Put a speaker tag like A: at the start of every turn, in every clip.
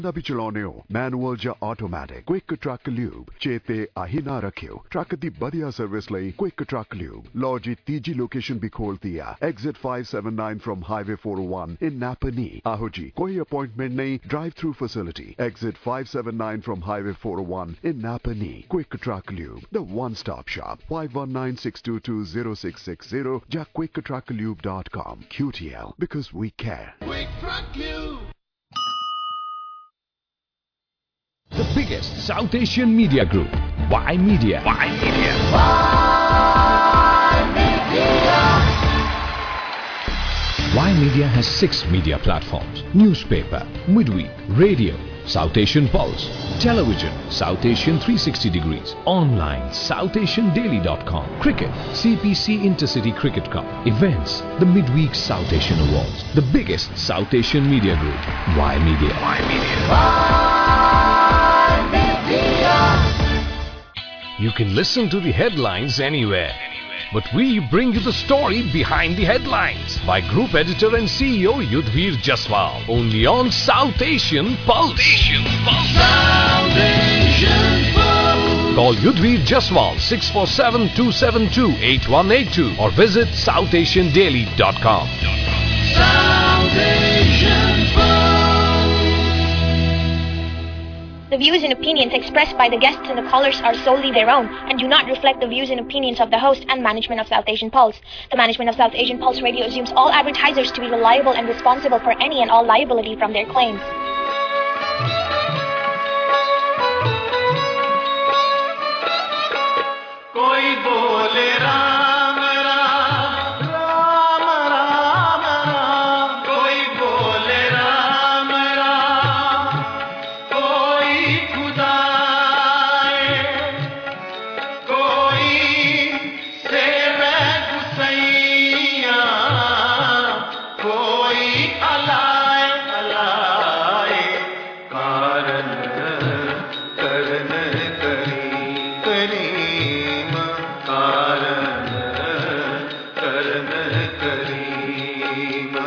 A: भी चलाने हो मैनुअल या ऑटोमैटिक क्विक ट्रक ल्यूब चेते आही ना रखियो ट्रक दी बढ़िया सर्विस लई क्विक ट्रक ल्यूब लो जी तीजी लोकेशन भी खोलती है exit 579 from highway 401 in Napanee आहो जी कोई अपॉइंटमेंट नहीं drive through facility exit 579 from highway 401 in Napanee quick truck lube the one stop shop 5196220660 या quicktrucklube.com QTL because we care.
B: Quick Truck Lube.
C: The biggest South Asian media group, Y Media.
B: Y Media.
C: Y Media has 6 media platforms: newspaper, midweek, radio, South Asian Pulse, television, South Asian 360 degrees, online, SouthAsianDaily.com, cricket, CPC Intercity Cricket Cup, events, the midweek South Asian Awards, the biggest South Asian media group, Y Media.
B: Y Media.
C: You can listen to the headlines anywhere, but we bring you the story behind the headlines by Group Editor and CEO Yudhvir Jaswal, only on South Asian Pulse.
B: South Asian Pulse.
C: Call Yudhvir Jaswal 647-272-8182 or visit SouthAsianDaily.com.
B: South Asian Pulse.
D: The views and opinions expressed by the guests and the callers are solely their own and do not reflect the views and opinions of the host and management of South Asian Pulse. The management of South Asian Pulse Radio assumes all advertisers to be reliable and responsible for any and all liability from their claims.
B: कोई बोले राम राम राम राम राम कोई बोले राम राम कोई खुदाए कोई सेवे गुसैया कोई अलाए अलाए कारण करन करी करीम कारण करन करीम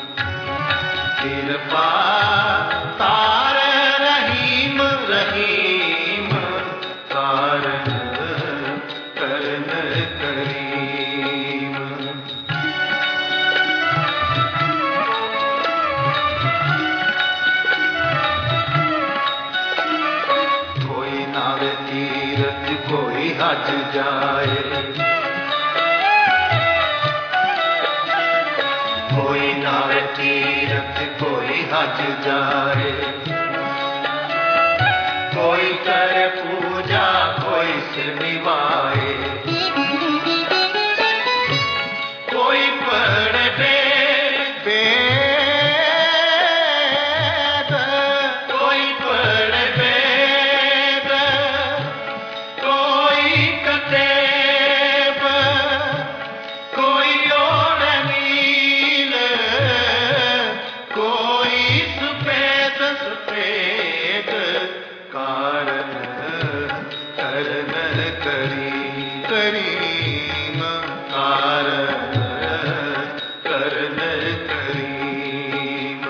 B: कृपा तार रहीम रहीम कारण करन करीम कोई नावे तीरथ कोई हज जाए कोई नावे तीरथ कोई हज जाए कोई करे पूजा कोई सिर निभाए कोई पढ़े वेद कोई पढ़े वेद कोई कतेब कोई और नील कोई सफेद सफेद कारण करन करी करीम कारण करन करीम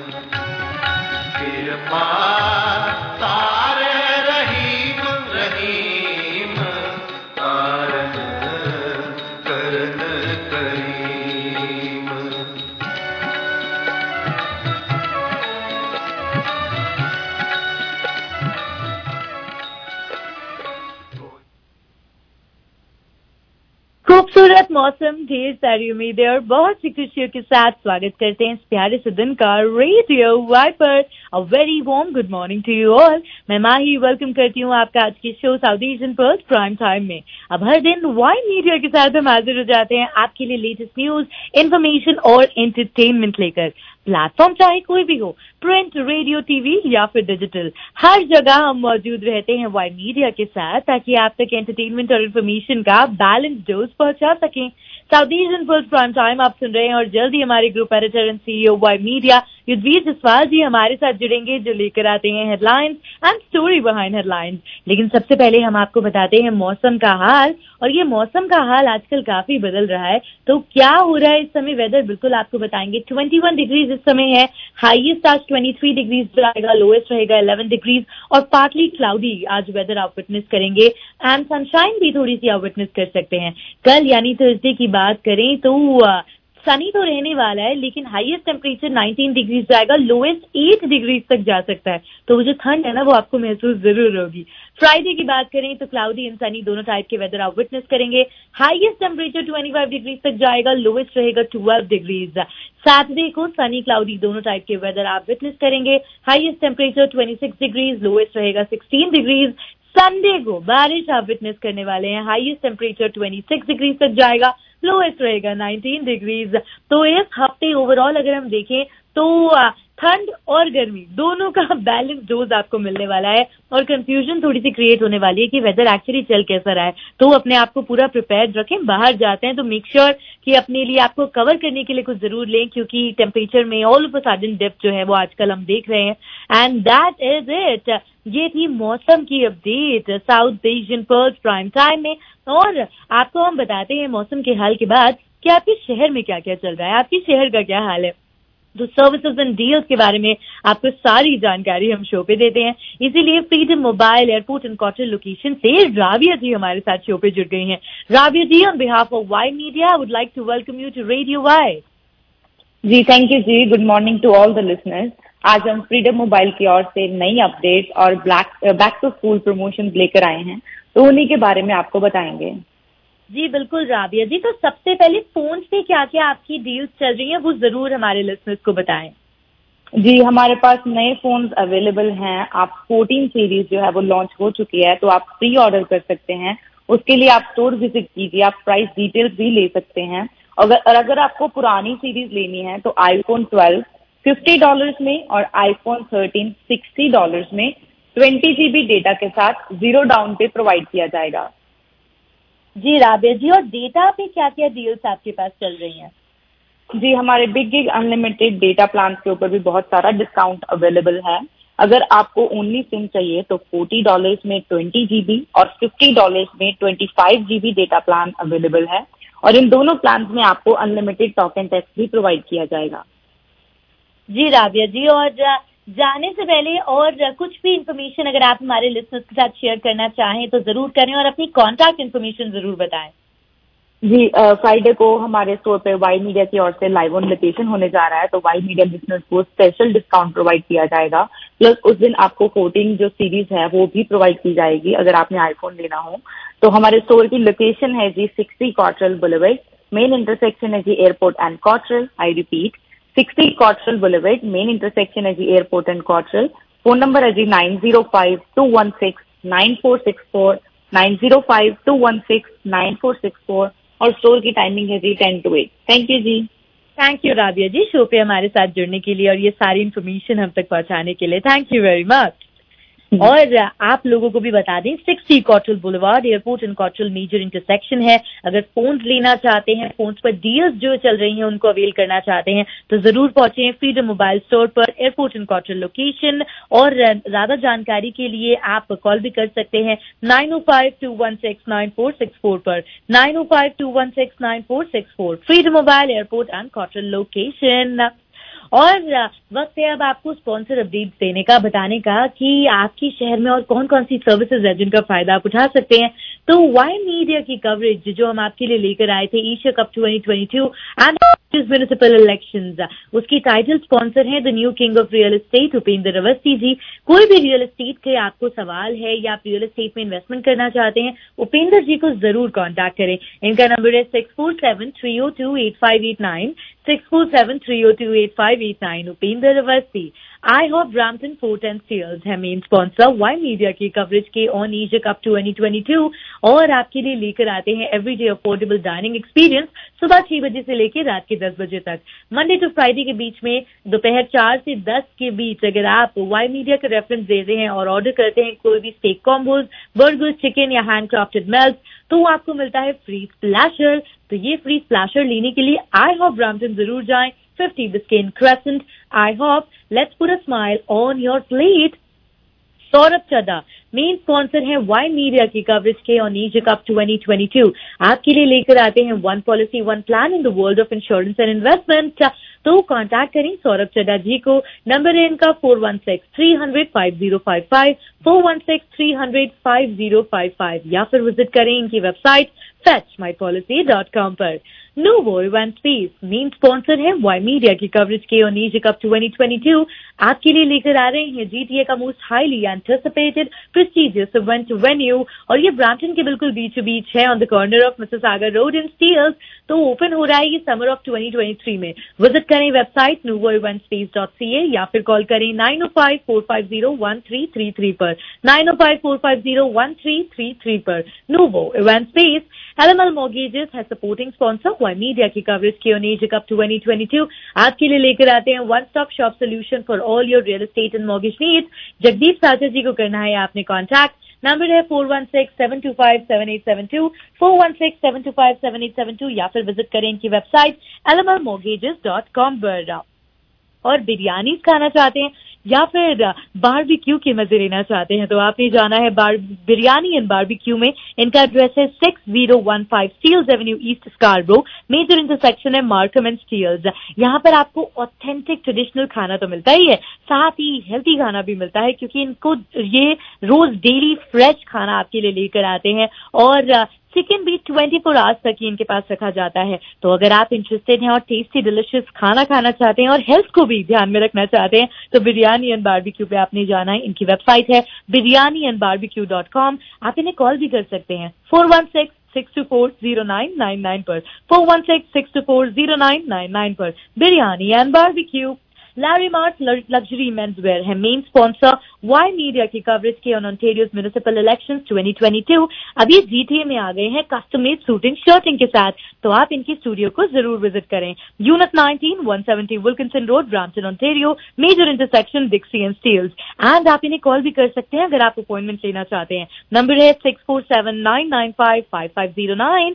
B: कृपा तार रहीम रहीम कारण करन करीम
E: खूबसूरत मौसम, ढेर सारी उम्मीदें और बहुत सी खुशियों के साथ स्वागत करते हैं इस प्यारे से दिन का रेडियो वाई पर। A very warm good morning to you all. मैं माही वेलकम करती हूँ आपका आज के show South Asian pulse prime time में। अब हर दिन वाई मीडिया के साथ हम हाजिर हो जाते हैं आपके लिए लेटेस्ट न्यूज, इन्फॉर्मेशन और एंटरटेनमेंट लेकर। प्लेटफॉर्म चाहे कोई भी हो, प्रिंट, रेडियो, टीवी या फिर डिजिटल, हर जगह हम मौजूद रहते हैं वाई मीडिया के साथ ताकि आप तक एंटरटेनमेंट और इन्फॉर्मेशन का बैलेंस डोज पहुंचा सकें। South Asian pulse prime time आप सुन रहे हैं और जल्दी हमारे group editor and CEO Y Media Yudhvir Jaswal ji हमारे साथ जुड़ेंगे, जो लेकर आते हैं headlines and story behind headlines. लेकिन सबसे पहले हम आपको बताते हैं मौसम का हाल, और ये मौसम का हाल आजकल काफी बदल रहा है। तो क्या हो रहा है इस समय वेदर, बिल्कुल आपको बताएंगे। 21 डिग्रीज इस समय है, हाईएस्ट आज 23 डिग्रीज रहेगा, लोएस्ट रहेगा 11 डिग्रीज, और पार्टली क्लाउडी आज वेदर आप विटनेस करेंगे एंड सनशाइन भी थोड़ी सी आप विटनेस कर सकते हैं। कल यानी थर्सडे की बात करें तो सनी तो रहने वाला है, लेकिन हाईएस्ट टेम्परेचर 19 डिग्रीज जाएगा, लोएस्ट 8 डिग्रीज तक जा सकता है। तो वो जो ठंड है ना वो आपको महसूस जरूर होगी। फ्राइडे की बात करें तो क्लाउडी एंड सनी दोनों टाइप के वेदर आप विटनेस करेंगे। हाईएस्ट टेम्परेचर 25 डिग्रीज तक जाएगा, लोएस्ट रहेगा 12 डिग्रीज। सैटरडे को सनी क्लाउडी दोनों टाइप के वेदर आप विटनेस करेंगे। हाईएस्ट टेम्परेचर 26 डिग्रीज, लोएस्ट रहेगा 16 डिग्रीज। संडे को बारिश आप विटनेस करने वाले हैं, हाईएस्ट टेम्परेचर 26 डिग्रीज तक जाएगा, लोएस्ट रहेगा 19 डिग्रीज। तो इस हफ्ते ओवरऑल अगर हम देखें तो ठंड और गर्मी दोनों का बैलेंस डोज आपको मिलने वाला है, और कंफ्यूजन थोड़ी सी क्रिएट होने वाली है कि वेदर एक्चुअली चल कैसा रहा है। तो अपने आप को पूरा प्रिपेयर्ड रखें, बाहर जाते हैं तो मेक श्योर कि अपने लिए आपको कवर करने के लिए कुछ जरूर लें, क्योंकि टेम्परेचर में all of a sudden dip जो है वो आजकल हम देख रहे हैं। And that is it. ये थी मौसम की update South Asian pulse prime time में। और आपको हम बताते हैं मौसम के हाल के बाद कि आपके शहर में क्या क्या चल रहा है, आपके शहर का क्या हाल है। तो सर्विसेज एंड डील्स के बारे में आपको सारी जानकारी हम शो पे देते हैं, इसीलिए Freedom Mobile airport and Cottrelle location से राबिया जी हमारे साथ शो पे जुड़ गई हैं। Rabia ji, on behalf of Y Media I would like to welcome you to radio Y.
F: जी थैंक यू जी, good morning to all the listeners. आज हम फ्रीडम मोबाइल की ओर से नई अपडेट और बैक टू स्कूल प्रमोशन लेकर आए हैं, तो उन्हीं के बारे में आपको बताएंगे।
E: जी बिल्कुल राबिया जी, तो सबसे पहले फोन पे क्या क्या आपकी डील्स चल रही हैं वो जरूर हमारे लिसनर्स को बताएं।
F: जी हमारे पास नए फोन्स अवेलेबल हैं। आप 14 सीरीज जो है वो लॉन्च हो चुकी है, तो आप प्री ऑर्डर कर सकते हैं। उसके लिए आप स्टोर विजिट कीजिए, आप प्राइस डिटेल्स भी ले सकते हैं। अगर आपको पुरानी सीरीज लेनी है तो आईफोन 12 $50 में और आईफोन 13 $60 में 20 GB डेटा के साथ 0 डाउन पे प्रोवाइड किया जाएगा।
E: जी राबिया जी, और डेटा पे क्या क्या डील्स आपके पास चल रही हैं?
F: जी हमारे big gig unlimited data plan के ऊपर भी बहुत सारा डिस्काउंट अवेलेबल है। अगर आपको ओनली सिम चाहिए तो $40 में 20 GB और $50 में 25 GB डेटा प्लान अवेलेबल है, और इन दोनों प्लान में आपको अनलिमिटेड टॉक एंड टेक्स्ट भी प्रोवाइड किया जाएगा।
E: जी राबिया जी, और जाने से पहले और कुछ भी इन्फॉर्मेशन अगर आप हमारे लिसनर्स के साथ शेयर करना चाहें तो जरूर करें, और अपनी कॉन्टैक्ट इन्फॉर्मेशन जरूर बताएं।
F: जी फ्राइडे को हमारे स्टोर पे वाई मीडिया की ओर से लाइव ऑन लोकेशन होने जा रहा है, तो वाई मीडिया लिसनर्स को स्पेशल डिस्काउंट प्रोवाइड किया जाएगा। प्लस उस दिन आपको 14 जो सीरीज है वो भी प्रोवाइड की जाएगी अगर आपने आईफोन लेना हो। तो हमारे स्टोर की लोकेशन है जी 60 कॉटरल बुलेवार्ड, मेन इंटरसेक्शन है जी Airport and Cottrelle. I repeat 60 Cottrelle Boulevard, main intersection है जी Airport and Cottrelle. Phone number है जी 9052169464, 9052169464, और स्टोर की टाइमिंग है जी 10 to 8। थैंक यू जी।
E: Thank you Rabia ji, show पे हमारे साथ जुड़ने के लिए और ये सारी इन्फॉर्मेशन हम तक पहुंचाने के लिए। Thank you very much. और आप लोगों को भी बता दें 60 Cottrelle Boulevard, Airport and Cottrelle major intersection है। अगर फोन लेना चाहते हैं, फोन पर डील्स जो चल रही हैं उनको अवेल करना चाहते हैं तो जरूर पहुंचे फ्रीडम मोबाइल स्टोर पर, एयरपोर्ट एंड कॉटरल लोकेशन। और ज्यादा जानकारी के लिए आप कॉल भी कर सकते हैं 9052169464 पर, 9052169464, Freedom Mobile airport and Cottrelle location. और वक्त है अब आपको स्पॉन्सर अपडेट देने का, बताने का कि आपके शहर में और कौन कौन सी सर्विसेज है जिनका फायदा आप उठा सकते हैं। तो वाई मीडिया की कवरेज जो हम आपके लिए लेकर आए थे Asia Cup 2022 and municipal elections, उसकी टाइटल स्पॉन्सर है the new king of real estate Upendra Awasthi ji. कोई भी रियल एस्टेट के आपको सवाल है या आप रियल एस्टेट में इन्वेस्टमेंट करना चाहते हैं, उपेंद्र जी को जरूर कांटेक्ट करें। इनका नंबर है 6473028589, 6473028589। Upendra Awasthi. IHOP Brampton Fort and Steeles है मेन स्पॉन्सर वाई मीडिया की कवरेज के ऑन एशिया कप 2022, और आपके लिए लेकर आते हैं एवरीडे अफोर्डेबल डाइनिंग एक्सपीरियंस सुबह 6 बजे से लेकर रात के 10 बजे तक, मंडे टू फ्राइडे के बीच में दोपहर 4 से 10 के बीच। अगर आप वाई मीडिया का रेफरेंस देते हैं और ऑर्डर करते हैं कोई भी स्टेक कॉम्बोज, बर्गर, चिकन या हैंडक्राफ्टेड मेल्स, तो आपको मिलता है फ्री स्प्लैशर। तो ये फ्री स्प्लैशर लेने के लिए आई हॉप ब्रैम्पटन जरूर जाएं, 50 Biscayne Crescent. IHOP, let's put a smile on your plate. Saurabh Chadha main sponsor है वाई मीडिया की कवरेज के ऑन एशिया कप 2022। आपके लिए लेकर आते हैं one policy one plan in the world of insurance and investment. तो कांटेक्ट करें सौरभ चड्ढा जी को, नंबर है इनका 416-300-5055, 416-300-5055, या फिर विजिट करें इनकी वेबसाइट fetchmypolicy.com पर। Novo Event Space main sponsor है वाई मीडिया की कवरेज के ऑन एशिया कप 2022। आपके लिए लेकर आ रहे हैं जीटीए का most highly anticipated prestigious event venue, और ये ब्रैम्पटन के बिल्कुल बीचों बीच है, on the corner of Mississauga Road in Steeles. तो ओपन हो रहा है ये समर ऑफ 2023 में। विजिट करें वेबसाइट novoeventspace.ca या फिर कॉल करें 905-450-1333 पर, 905-450-1333 पर। Novo Event Space. LML Mortgages है सपोर्टिंग स्पॉन्सर वाई मीडिया की कवरेज के ऑन एशिया कप 2022। आपके लिए लेकर आते हैं one stop shop solution for all your real estate and mortgage needs. Jagdeep Sacha ji को करना है आपने कॉन्टैक्ट, नंबर है 416-725-7872, 416-725-7872, या फिर विजिट करें इनकी वेबसाइट lmlmortgages.com पर। और बिरयानी खाना चाहते हैं या फिर बारबेक्यू के मजे लेना चाहते हैं तो आपने जाना है बिरयानी एंड बारबेक्यू में। इनका एड्रेस है 6015 Steeles Avenue East Scarborough, major intersection है मार्कम एंड स्टील्स। यहाँ पर आपको ऑथेंटिक ट्रेडिशनल खाना तो मिलता ही है, साथ ही हेल्थी खाना भी मिलता है, क्योंकि इनको ये रोज डेली फ्रेश खाना आपके लिए लेकर आते हैं, और चिकन भी 24 आवर्स तक ही इनके पास रखा जाता है। तो अगर आप इंटरेस्टेड हैं और टेस्टी डिलिशियस खाना खाना चाहते हैं और हेल्थ को भी ध्यान में रखना चाहते हैं तो बिरयानी एंड बारबेक्यू पे आपने जाना है। इनकी वेबसाइट है biryaniandbarbecue.com। आप इन्हें कॉल भी कर सकते हैं 416-624-0999 पर, 416-624-0999 पर। Biryani and barbecue. Larry Mart luxury men's wear है मेन स्पॉन्सर वाई मीडिया की कवरेज के ऑन ओंटारियोज म्युनिसिपल इलेक्शंस 2022। अब ये जीटीए में आ गए हैं कस्टम मेड सूटिंग शर्टिंग के साथ, तो आप इनकी स्टूडियो को जरूर विजिट करें। Unit 19 170 Wilkinson Road, Brampton, Ontario, major intersection Dixie and Steeles. And आप इन्हें कॉल भी कर सकते हैं अगर आप अपॉइंटमेंट लेना चाहते हैं। नंबर है 647-995-5509,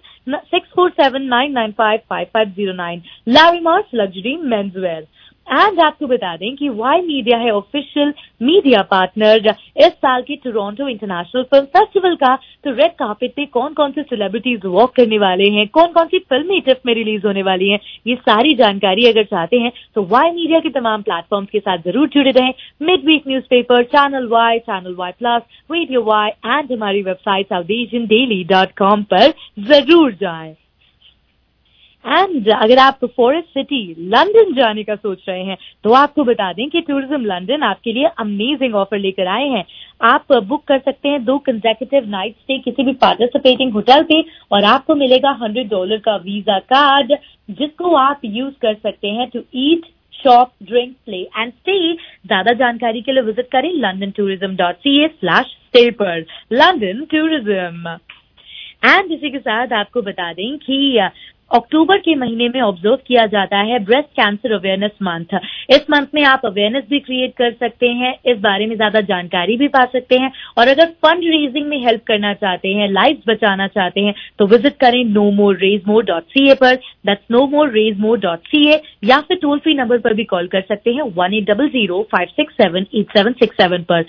E: 647-995-5509। Larry Mart luxury men's wear. And आपको बता दें कि वाई मीडिया है ऑफिशियल मीडिया पार्टनर इस साल के टोरंटो इंटरनेशनल फिल्म फेस्टिवल का। तो रेड कार्पेट पे कौन कौन से सेलिब्रिटीज वॉक करने वाले हैं, कौन कौन सी फिल्में टिप में रिलीज होने वाली हैं, ये सारी जानकारी अगर चाहते हैं तो वाई मीडिया के तमाम प्लेटफॉर्म्स के साथ जरूर जुड़े रहें। Midweek newspaper, channel Y plus, radio Y and हमारी वेबसाइट southasiandaily.com पर जरूर जाएं। एंड अगर आप फॉरेस्ट सिटी लंदन जाने का सोच रहे हैं तो आपको बता दें कि टूरिज्म लंदन आपके लिए अमेजिंग ऑफर लेकर आए हैं। आप बुक कर सकते हैं 2 कंसेक्यूटिव नाइट स्टे किसी भी पार्टिसिपेटिंग होटल पे, और आपको मिलेगा $100 का वीजा कार्ड, जिसको आप यूज कर सकते हैं to eat, shop, drink, play and stay. ज्यादा जानकारी के लिए विजिट करें london-tourism.ca/stay पर। London tourism. एंड इसी के साथ आपको बता दें कि अक्टूबर के महीने में ऑब्जर्व किया जाता है ब्रेस्ट कैंसर अवेयरनेस मंथ। इस मंथ में आप अवेयरनेस भी क्रिएट कर सकते हैं, इस बारे में ज्यादा जानकारी भी पा सकते हैं, और अगर फंड रेजिंग में हेल्प करना चाहते हैं, लाइव्स बचाना चाहते हैं तो विजिट करें nomorerasemore.ca पर, दैट्स nomorerasemore.ca, या फिर टोल फ्री नंबर पर भी कॉल कर सकते हैं 1800-567-8767 पर,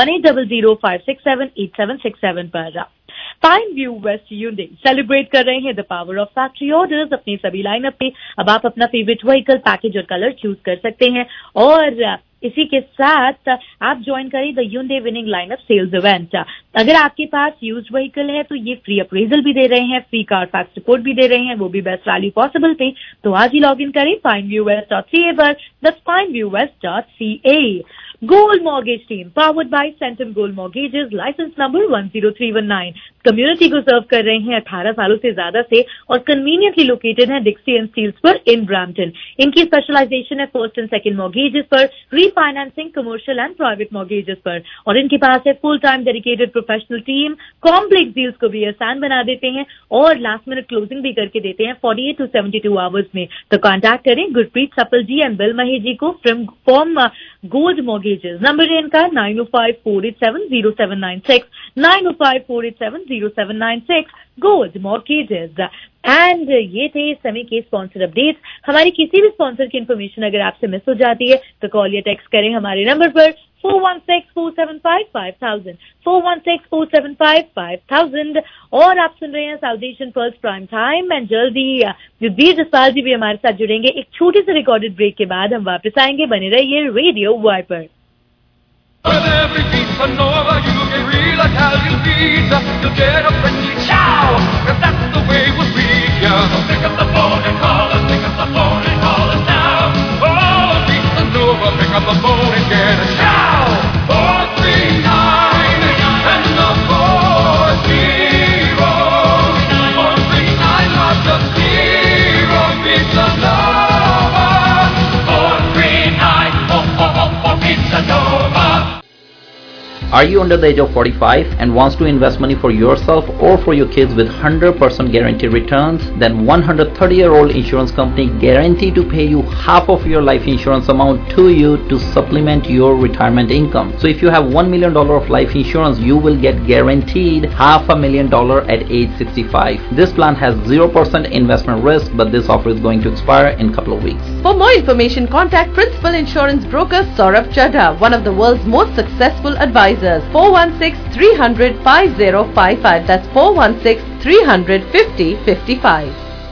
E: 1800-567-8767 पर। Pine view West Uniday celebrate कर रहे हैं the power of factory orders अपनी सभी लाइनअप पे। अब आप अपना फेवरेट व्हीकल, पैकेज और कलर चूज कर सकते हैं, और इसी के साथ आप ज्वाइन करें the Uniday winning lineup sales event. अगर आपके पास यूज्ड व्हीकल है तो ये फ्री अप्रेजल भी दे रहे हैं, फ्री कार फैक्स रिपोर्ट भी दे रहे हैं, वो भी बेस्ट वैल्यू पॉसिबल पे। तो आज ही लॉग इन करें pineviewwest.ca पर, that's pineviewwest.ca। Gold Mortgage Team, powered by Centum Gold Mortgages, license number 10319। Community को सर्व कर रहे हैं 18 सालों से ज्यादा से, और कन्वीनियंटली लोकेटेड है डिक्सी एंड स्टील्स पर इन ब्रैम्पटन। इनकी स्पेशलाइजेशन है फर्स्ट एंड सेकंड मॉर्गेजेस पर, refinancing, commercial and private mortgages पर, और इनके पास है full time dedicated professional team complex deals को भी आसान बना देते हैं और लास्ट मिनट क्लोजिंग भी करके देते हैं 48 to 72 आवर्स में। तो कॉन्टैक्ट करें गुरप्रीत सपल जी एंड बिल महेश जी को फ्रॉम गोल्ड मॉर्गेजेस। नंबर है इनका 9054870796, 9054870796, गोल्ड मॉर्गेजेस। एंड ये थे इस समय के स्पॉन्सर अपडेट्स। हमारी किसी भी स्पॉन्सर की इन्फॉर्मेशन अगर आपसे मिस हो जाती है तो कॉल या टेक्स्ट करें हमारे नंबर पर 416-475-5000, 416-475-5000। और आप सुन रहे हैं South Asian pulse prime time and जल्दी युद्धवीर जसपाल जी भी हमारे साथ जुड़ेंगे। एक छोटे से रिकॉर्डेड ब्रेक के बाद हम वापस आएंगे। बने रहिए रेडियो वाई पर।
G: With every beat Sonora, you get real Italian pizza. You'll get a friendly chow, 'cause that's the way we treat ya. So pick up the phone and call us, pick up the phone and call us now. Oh, beat Sonora, pick up the phone and get a chow. 439 and the 40. 439 lots of zero, beat Sonora. 439, for Pizza Nova.
H: Are you under the age of 45 and wants to invest money for yourself or for your kids with 100% guaranteed returns? Then 130-year-old insurance company guaranteed to pay you half of your life insurance amount to you to supplement your retirement income. So if you have $1 million of life insurance, you will get guaranteed $500,000 at age 65. This plan has 0% investment risk, but this offer is going to expire in a couple of weeks.
I: For more information, contact Principal Insurance Broker Saurabh Chadha, one of the world's most successful advisors. 416-300-5055. That's 416-300-5055.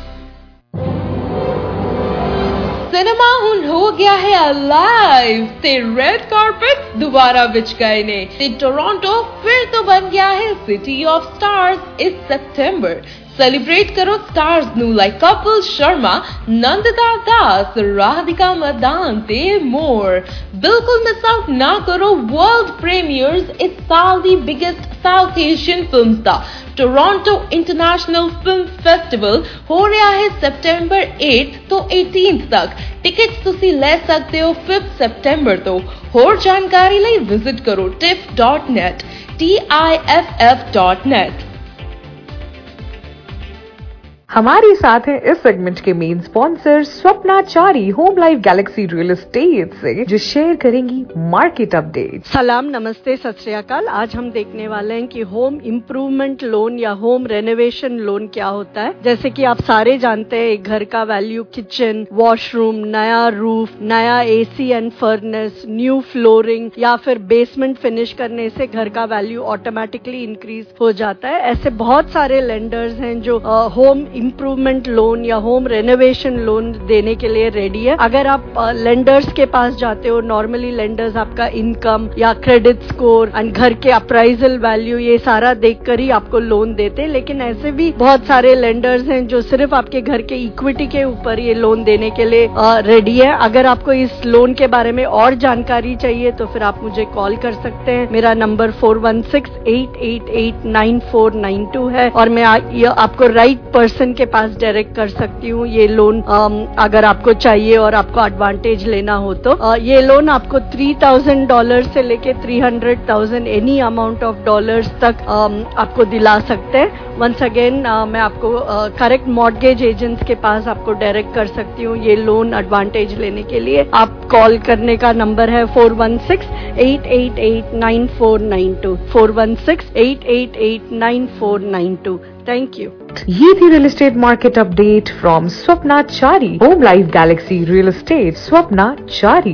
I: Cinema हुन हो गया है alive ते red carpet दोबारा बिछ गए ने ते टोरंटो फिर तो बन गया है सिटी ऑफ स्टार्स इस सितंबर। सेलिब्रेट करो स्टार्स नू लाइक कपिल शर्मा, नंदिता दास, राधिका मदान ते मोर। बिल्कुल मिस आउट ना करो वर्ल्ड प्रीमियर्स इस साल the biggest South Asian films दा। टोरंटो इंटरनेशनल फिल्म फेस्टिवल हो रहा है सितंबर 8 तो 18 तक। टिकट्स तुसी ले सकते हो 5 सितंबर तो। होर जानकारी लई विजिट करो tiff.net, TIFF.net।
J: हमारे साथ हैं इस सेगमेंट के main sponsor Swapna Chari Home Life Galaxy Real Estate से, जो शेयर करेंगी मार्केट अपडेट।
K: सलाम, नमस्ते, सत श्री अकाल। आज हम देखने वाले हैं कि होम इम्प्रूवमेंट लोन या होम रेनोवेशन लोन क्या होता है। जैसे कि आप सारे जानते हैं, एक घर का वैल्यू किचन, वॉशरूम, नया रूफ, नया AC and furnace, new flooring या फिर बेसमेंट फिनिश करने से घर का वैल्यू ऑटोमेटिकली इंक्रीज हो जाता है। ऐसे बहुत सारे लेंडर्स हैं जो होम इम्प्रूवमेंट लोन या होम रेनोवेशन लोन देने के लिए रेडी है। अगर आप लेंडर्स के पास जाते हो, नॉर्मली लेंडर्स आपका इनकम या क्रेडिट स्कोर एंड घर के अप्राइजल वैल्यू ये सारा देखकर ही आपको लोन देते हैं, लेकिन ऐसे भी बहुत सारे लेंडर्स हैं जो सिर्फ आपके घर के इक्विटी के ऊपर ये लोन देने के लिए रेडी है। अगर आपको इस लोन के बारे में और जानकारी चाहिए तो फिर आप मुझे कॉल कर सकते हैं। मेरा नंबर 416-888-9492 है और मैं आपको राइट पर्सन के पास डायरेक्ट कर सकती हूँ। ये लोन अगर आपको चाहिए और आपको एडवांटेज लेना हो तो ये लोन आपको $3,000 से लेके 300,000 एनी अमाउंट ऑफ डॉलर्स तक आपको दिला सकते हैं। वंस अगेन मैं आपको करेक्ट मॉर्गेज एजेंट्स के पास आपको डायरेक्ट कर सकती हूँ ये लोन एडवांटेज लेने के लिए। आप कॉल करने का नंबर है 416-888-9492, 416-888-9492। Thank you.
J: ये थी real estate market update from Swapna Chari Home Life Galaxy Real Estate, Swapna Chari.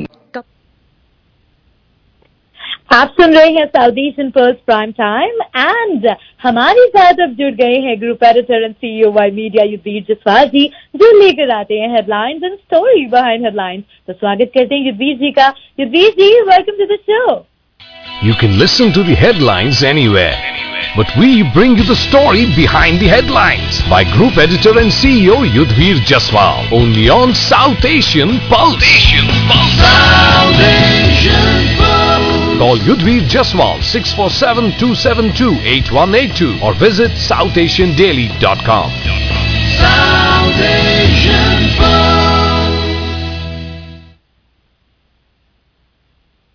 E: आप सुन रहे हैं South Asian pulse prime time and हमारे साथ अब जुड़ गए हैं group editor and CEO Y Media Yudhvir Jaswal ji, जो लेकर आते हैं headlines and story behind headlines. तो स्वागत करते हैं युद्धवीर जी का। Yudhvir ji, welcome to the show.
C: You can listen to the headlines anywhere, but we bring you the story behind the headlines by Group Editor and CEO Yudhvir Jaswal, only on South Asian Pulse. South Asian Pulse. Call Yudhvir Jaswal 647-272-8182 or visit southasiandaily.com. South Asian Pulse.
L: Hi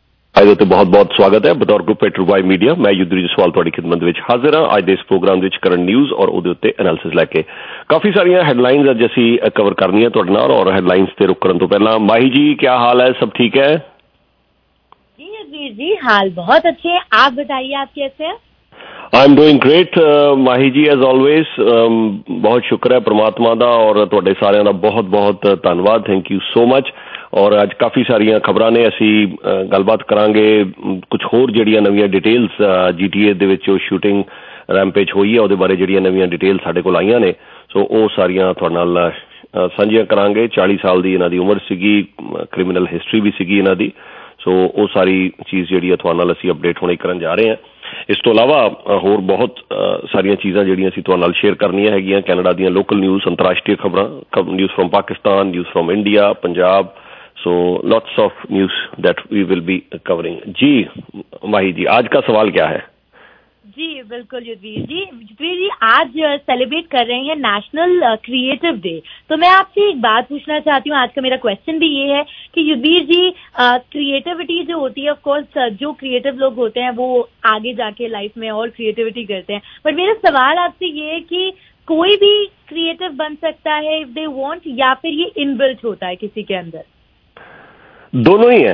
L: उत्ते बहुत बहुत स्वागत है बतौर group editor Y media. मैं युद्धवीर जसवाल तुहाडी खिदमत विच हाजिर हां। अज दे इस प्रोग्राम विच करंट न्यूज़ और उहदे उत्ते एनालिसिस लैके काफी सारियां हैडलाइनस अज असीं कवर करनियां तुहाडे नाल। और हैडलाइनस ते रुक करन तो पहला माही जी क्या हाल है, सब ठीक है?
E: जी युद्धवीर जी हाल बहुत अच्छे हैं, आप बताइए आप कैसे हैं?
L: I am doing great Mahi ji, as always. बहुत शुक्र है परमात्मा दा और तुहाडे सारिਆਂ ਦਾ बहुत बहुत धन्यवाद, थैंक यू सो मच। और अज काफ़ी सारिया खबरां ने असीं गलबात करांगे। कुछ होर जिहड़ियां नवीं डिटेल्स GTA दे विच शूटिंग रैंपेज हुई है उहदे बारे जिहड़ियां नवीं डिटेल्स साडे कोल आईयां ने, सो वो सारियां तुहाडे नाल साझियां करांगे। 40 साल दी इन्हां दी उम्र सीगी, क्रिमिनल हिस्टरी भी सीगी इन्हां दी, सो वो सारी चीज़ जिहड़ी तुहाडे नाल असीं अपडेट होने करन जा रहे हैं। इस तो इलावा होर बहुत सारिया चीज़ां जिहड़ियां असीं तुहाडे नाल शेयर करनियां हैगियां। कैनेडा दीयां लोकल न्यूज़, अंतरराष्ट्रीय खबरां, news from Pakistan, news from India, Punjab, so lots of news that we will be covering। जी माही जी, आज का सवाल क्या है?
E: जी बिल्कुल युद्धवीर जी आज सेलिब्रेट कर रहे हैं नेशनल क्रिएटिव डे। तो मैं आपसे एक बात पूछना चाहती हूँ, आज का मेरा क्वेश्चन भी ये है कि युद्धवीर जी क्रिएटिविटी जो होती है, ऑफ कोर्स जो क्रिएटिव लोग होते हैं वो आगे जाके लाइफ में और क्रिएटिविटी करते हैं, बट मेरा सवाल आपसे ये है कि कोई भी क्रिएटिव बन सकता है इफ दे वांट, या फिर ये इनबिल्ट होता है किसी के अंदर?
L: दोनों ही है।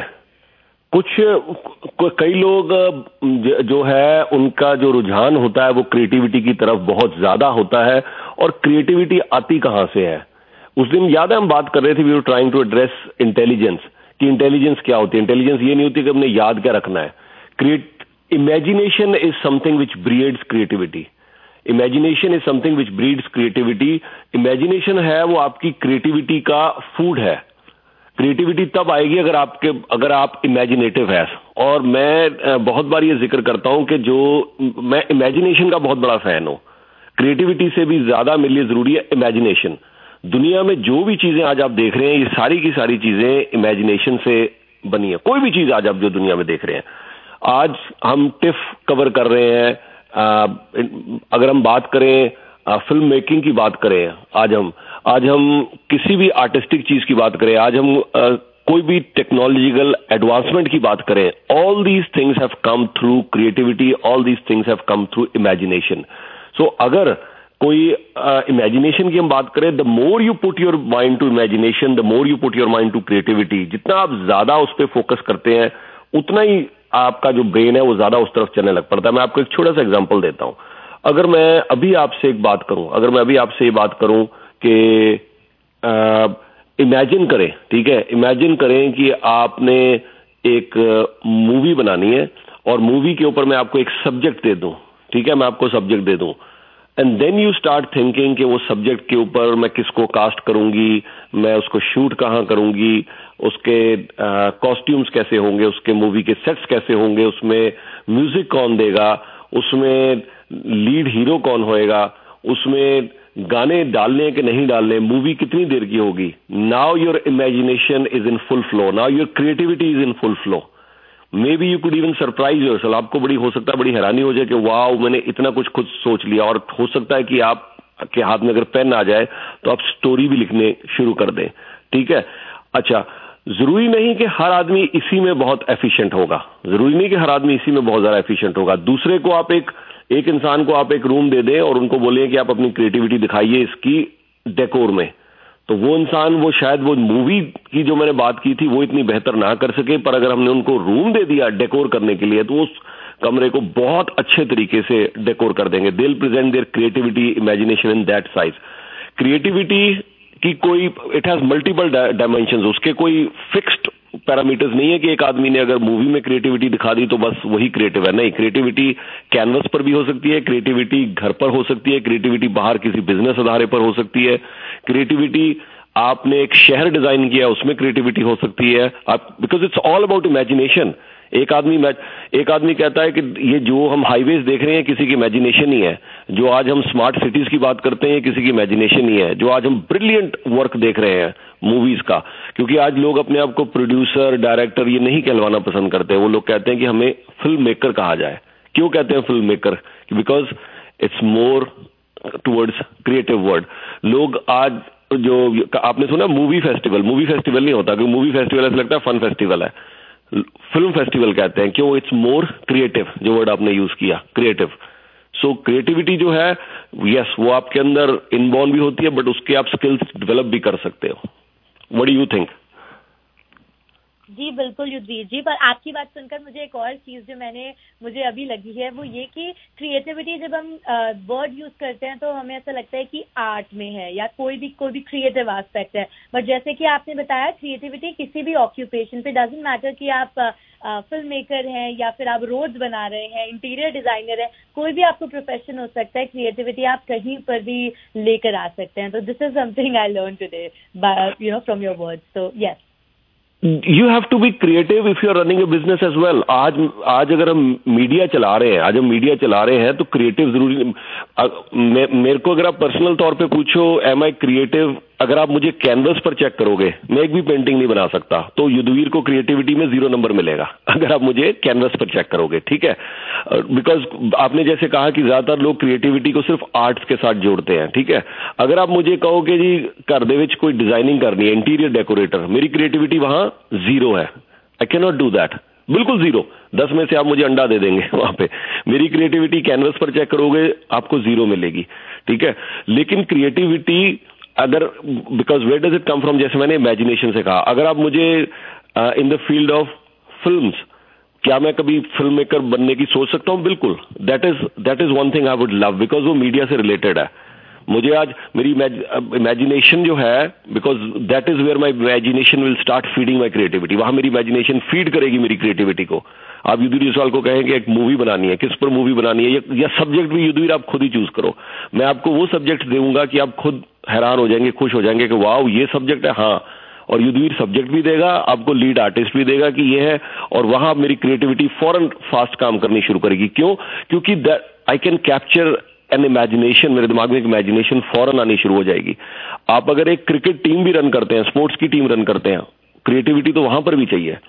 L: कई लोग जो है उनका जो रुझान होता है वो क्रिएटिविटी की तरफ बहुत ज्यादा होता है। और क्रिएटिविटी आती कहां से है? उस दिन याद है हम बात कर रहे थे, we were trying to address intelligence, कि इंटेलिजेंस क्या होती है। इंटेलिजेंस ये नहीं होती कि हमने याद क्या रखना है। Imagination is something which breeds creativity. Imagination is something which breeds creativity. Imagination है वो आपकी क्रिएटिविटी का फूड है। क्रिएटिविटी तब आएगी अगर आप इमेजिनेटिव है। और मैं बहुत बार ये जिक्र करता हूं कि मैं इमेजिनेशन का बहुत बड़ा फैन हूं। क्रिएटिविटी से भी ज्यादा मेरे लिए जरूरी है इमेजिनेशन। दुनिया में जो भी चीजें आज आप देख रहे हैं, ये सारी की सारी चीजें इमेजिनेशन से बनी है। कोई भी चीज आज आप जो दुनिया में देख रहे हैं, आज हम टिफ कवर कर रहे हैं। अगर हम बात करें फिल्म मेकिंग की बात करें, आज हम किसी भी आर्टिस्टिक चीज की बात करें, आज हम कोई भी टेक्नोलॉजिकल एडवांसमेंट की बात करें, all these things have come through creativity, all these things have come through imagination. So अगर कोई इमेजिनेशन की हम बात करें, the more you put your mind to imagination, the more you put your mind to creativity, जितना आप ज्यादा उस पर फोकस करते हैं उतना ही आपका जो ब्रेन है वो ज्यादा उस तरफ चलने लग पड़ता है। मैं आपको एक छोटा सा एग्जाम्पल देता हूं। अगर मैं अभी आपसे ये बात करूं कि इमेजिन करें, ठीक है, इमेजिन करें कि आपने एक मूवी बनानी है और मूवी के ऊपर मैं आपको एक सब्जेक्ट दे दूं, ठीक है, मैं आपको सब्जेक्ट दे दूं, and then you start thinking कि वो सब्जेक्ट के ऊपर मैं किसको कास्ट करूंगी, मैं उसको शूट कहां करूंगी, उसके कॉस्ट्यूम्स कैसे होंगे, उसके मूवी के सेट्स कैसे होंगे, उसमें म्यूजिक कौन देगा, उसमें लीड हीरो कौन होएगा, उसमें गाने डालने के नहीं डालने, मूवी कितनी देर की होगी। Now your imagination is in full flow, now your creativity is in full flow. Maybe you could even surprise yourself. आपको बड़ी हैरानी हो जाए कि वाह मैंने इतना कुछ खुद सोच लिया। और हो सकता है कि आपके हाथ में अगर पेन आ जाए तो आप स्टोरी भी लिखने शुरू कर दें, ठीक है। अच्छा, जरूरी नहीं कि हर आदमी इसी में बहुत एफिशिएंट होगा, जरूरी नहीं कि हर आदमी इसी में बहुत ज्यादा एफिशिएंट होगा। दूसरे को आप एक इंसान को आप एक रूम दे दें और उनको बोलिए कि आप अपनी क्रिएटिविटी दिखाइए इसकी डेकोर में, तो वो इंसान वो शायद वो मूवी की जो मैंने बात की थी वो इतनी बेहतर ना कर सके, पर अगर हमने उनको रूम दे दिया डेकोर करने के लिए तो उस कमरे को बहुत अच्छे तरीके से डेकोर कर देंगे। They will present their creativity, imagination in that size. Creativity की कोई इट हैज मल्टीपल डायमेंशंस, उसके कोई फिक्स्ड पैरामीटर्स नहीं है कि एक आदमी ने अगर मूवी में क्रिएटिविटी दिखा दी तो बस वही क्रिएटिव है। नहीं, क्रिएटिविटी कैनवस पर भी हो सकती है, क्रिएटिविटी घर पर हो सकती है, क्रिएटिविटी बाहर किसी बिजनेस अदारे पर हो सकती है, क्रिएटिविटी आपने एक शहर डिजाइन किया उसमें क्रिएटिविटी हो सकती है। आप because it's all about imagination. एक आदमी कहता है कि ये जो हम हाईवेज देख रहे हैं किसी की इमेजिनेशन ही है, जो आज हम स्मार्ट सिटीज की बात करते हैं किसी की इमेजिनेशन ही है, जो आज हम ब्रिलियंट वर्क देख रहे हैं मूवीज का, क्योंकि आज लोग अपने आप को प्रोड्यूसर, डायरेक्टर ये नहीं कहलवाना पसंद करते हैं। वो लोग कहते हैं कि हमें फिल्म मेकर कहा जाए। क्यों कहते हैं film maker? Because it's more towards creative word. लोग आज जो आपने सुना मूवी फेस्टिवल नहीं होता, क्योंकि मूवी फेस्टिवल ऐसा लगता है फन फेस्टिवल है। फिल्म फेस्टिवल कहते हैं, क्यों? इट्स मोर क्रिएटिव, जो वर्ड आपने यूज किया, क्रिएटिव। सो क्रिएटिविटी जो है, यस, वो आपके अंदर इनबॉर्न भी होती है, बट उसके आप स्किल्स डेवलप भी कर सकते हो। What do you think?
E: जी बिल्कुल युद्धवीर जी, पर आपकी बात सुनकर मुझे एक और चीज जो मुझे अभी लगी है वो ये कि क्रिएटिविटी जब हम वर्ड यूज करते हैं तो हमें ऐसा लगता है कि आर्ट में है या कोई भी क्रिएटिव एस्पेक्ट है, बट जैसे कि आपने बताया क्रिएटिविटी किसी भी ऑक्यूपेशन पे, डजंट मैटर कि आप फिल्म मेकर हैं या फिर आप रोड्स बना रहे हैं, इंटीरियर डिजाइनर है, कोई भी आपको प्रोफेशन हो सकता है, क्रिएटिविटी आप कहीं पर भी लेकर आ सकते हैं। तो this is something I learn today from your words. So yes,
L: You have to be creative if you are running a business as well. आज अगर हम मीडिया चला रहे हैं तो क्रिएटिव जरूरी। मेरे को अगर आप पर्सनल तौर पे पूछो एम आई क्रिएटिव, अगर आप मुझे कैनवस पर चेक करोगे मैं एक भी पेंटिंग नहीं बना सकता, तो युद्धवीर को क्रिएटिविटी में 0 नंबर मिलेगा अगर आप मुझे कैनवस पर चेक करोगे, ठीक है? बिकॉज आपने जैसे कहा कि ज्यादातर लोग क्रिएटिविटी को सिर्फ आर्ट्स के साथ जोड़ते हैं, ठीक है? अगर आप मुझे कहोगे जी घर दे विच कोई डिजाइनिंग करनी है, इंटीरियर डेकोरेटर, मेरी क्रिएटिविटी वहां 0 है। I can not do that, बिल्कुल 0। 10 में से आप मुझे अंडा दे देंगे वहां पे, मेरी क्रिएटिविटी कैनवस पर चेक करोगे आपको 0 मिलेगी, ठीक है? लेकिन क्रिएटिविटी अगर, because where does it come from, जैसे मैंने इमेजिनेशन से कहा, अगर आप मुझे in the field of films, क्या मैं कभी फिल्म मेकर बनने की सोच सकता हूं? बिल्कुल। That is one thing I would love, because वो मीडिया से रिलेटेड है। मुझे आज मेरी इमेजिनेशन जो है, because that is where my imagination will start feeding my creativity, वहां मेरी इमेजिनेशन फीड करेगी मेरी क्रिएटिविटी को। आप युद्धवीर जयसवाल को कहेंगे एक मूवी बनानी है, किस पर मूवी बनानी है, या सब्जेक्ट भी युद्धवीर आप खुद ही चूज करो, मैं आपको वो सब्जेक्ट दूंगा कि आप खुद हैरान हो जाएंगे, खुश हो जाएंगे कि वाह ये सब्जेक्ट है। हाँ, और युद्धवीर सब्जेक्ट भी देगा आपको, लीड आर्टिस्ट भी देगा कि ये है, और वहां मेरी क्रिएटिविटी फौरन फास्ट काम करनी शुरू करेगी। क्यों? क्योंकि I can capture an imagination, मेरे दिमाग में एक इमेजिनेशन फौरन आनी शुरू हो जाएगी। आप अगर एक क्रिकेट टीम भी रन करते हैं, स्पोर्ट्स की टीम रन करते हैं, क्रिएटिविटी तो वहां पर भी चाहिए।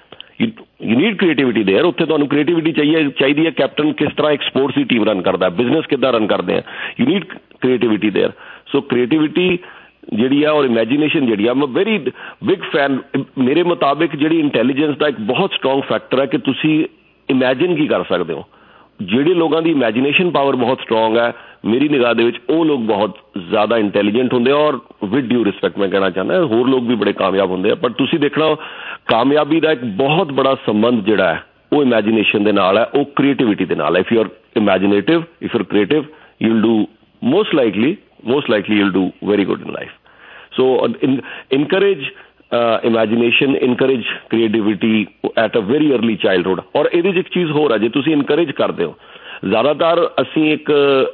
L: यू नीड क्रिएटिविटी देयर, उत्थे तो क्रिएटिविटी चाहिए कैप्टन किस तरह एक स्पोर्ट्स की टीम रन करता है, बिजनेस कितना रन करते हैं, you need creativity there. So creativity ਜਿਹੜੀ ਆ और इमेजिनेशन ਜਿਹੜੀ ਆ, मैं वेरी बिग फैन। मेरे मुताबिक ਜਿਹੜੀ इंटैलीजेंस ਦਾ एक बहुत स्ट्रॉन्ग फैक्टर है कि ਤੁਸੀਂ इमेजिन की कर सकते हो। ਜਿਹੜੇ ਲੋਕਾਂ ਦੀ इमेजिनेशन पावर बहुत स्ट्रॉन्ग है, मेरी निगाह ਦੇ ਵਿੱਚ ਉਹ ਲੋਕ बहुत ਜ਼ਿਆਦਾ इंटैलीजेंट ਹੁੰਦੇ ਆ, और विद ड्यू रिस्पैक्ट मैं कहना चाहना ਹੋਰ ਲੋਕ ਵੀ बड़े कामयाब ਹੁੰਦੇ ਆ, ਪਰ ਤੁਸੀਂ ਦੇਖਣਾ ਕਾਮਯਾਬੀ ਦਾ ਇੱਕ ਬਹੁਤ ਬੜਾ ਸੰਬੰਧ ਜਿਹੜਾ ਹੈ ਉਹ इमेजिनेशन ਦੇ ਨਾਲ ਹੈ, ਉਹ ਕ੍ਰੀਏਟਿਵਿਟੀ ਦੇ ਨਾਲ ਹੈ। If you are imaginative, if you are creative, you will do most likely you'll do very good in life. So encourage imagination, encourage creativity at a very early childhood. और ਇਹਦੇ 'ਚ ਇੱਕ ਚੀਜ਼ ਹੋਰ ਹੈ, ਜੇ ਤੁਸੀਂ encourage ਕਰਦੇ ਹੋ, ਜ਼ਿਆਦਾਤਰ ਅਸੀਂ ਇੱਕ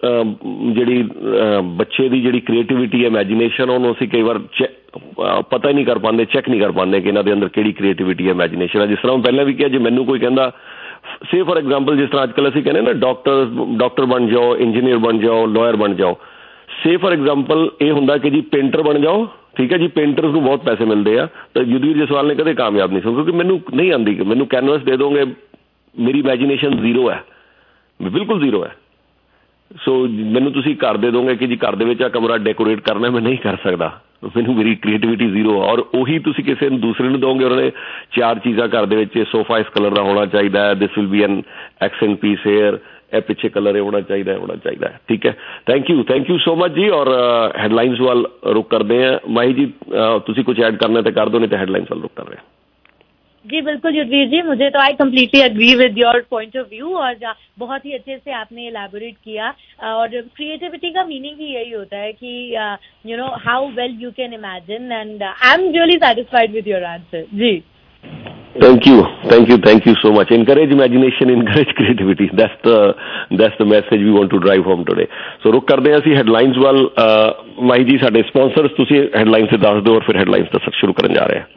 L: ਜਿਹੜੀ ਬੱਚੇ ਦੀ ਜਿਹੜੀ ਕ੍ਰੀਏਟਿਵਿਟੀ ਹੈ, ਇਮੈਜੀਨੇਸ਼ਨ, ਉਹਨੂੰ ਅਸੀਂ ਕਈ ਵਾਰ ਪਤਾ ਹੀ ਨਹੀਂ ਕਰ ਪਾਉਂਦੇ, ਚੈੱਕ ਨਹੀਂ ਕਰ ਪਾਉਂਦੇ ਕਿ ਇਹਨਾਂ ਦੇ ਅੰਦਰ ਕਿਹੜੀ ਕ੍ਰੀਏਟਿਵਿਟੀ ਹੈ, ਇਮੈਜੀਨੇਸ਼ਨ ਹੈ। ਜਿਸ ਤਰ੍ਹਾਂ ਮੈਂ ਪਹਿਲਾਂ ਵੀ ਕਿਹਾ, ਜੇ ਮੈਨੂੰ ਕੋਈ ਕਹਿੰਦਾ, ਸੇ ਫॉर एग्जांपल जिस तरह आजकल ਅਸੀਂ ਕਹਿੰਦੇ ਨਾ ਡਾਕਟਰ ਬਣ ਜਾਓ, ਇੰਜੀਨੀਅਰ ਬਣ ਜਾਓ, ਲਾਇਰ ਬਣ ਜਾਓ, ਸੇ ਫॉर एग्जांपल ਇਹ ਹੁੰਦਾ ਕਿ ਜੀ ਪੇਂਟਰ ਬਣ ਜਾਓ, ਠੀਕ ਹੈ ਜੀ, पेंटर्स ਨੂੰ बहुत पैसे मिलते हैं। तो युद्धवीर जयसवाल ने कदे कामयाब नहीं सुन, क्योंकि मैनू नहीं आती, मैनू कैनवस दे दोगे, मेरी इमेजिनेशन 0 है, बिल्कुल 0 है। सो मैनू तुसी घर दे दोगे कि जी घर दे विच आ कमरा डेकोरेट करना, मैं नहीं कर सकता, मैनू मेरी क्रिएटिविटी 0। और उही तुसी किसी दूसरे नूं दोगे, उन्होंने 4 चीज़ां घर दे विच, सोफा इस कलर का होना चाहिए, this will be an accent piece here, पिछे कलर होना चाहिए, ठीक है। थैंक यू सो मच जी। और हैडलाइंस वाल रुक करते हैं। माही जी तुसी कुछ ऐड करना तो कर दो, नहीं तो हैडलाइंस वाल रुक कर रहे हैं।
E: जी बिल्कुल युद्धवीर जी, मुझे तो I completely agree with your point of view, और बहुत ही अच्छे से आपने एलैबोरेट किया। और क्रिएटिविटी का मीनिंग ही यही होता है कि you know how well you can imagine, and I am really satisfied with your answer जी।
L: Thank you so much. Encourage imagination, encourage creativity. That's the message we want to drive home today. So रुक करते हैं ਅਸੀਂ headlines ਵੱਲ। ਮਾਹੀ ਜੀ ਸਾਡੇ sponsors ਤੁਸੀਂ headlines से दस दो, और फिर हेडलाइंस का शुरू करने जा रहे हैं।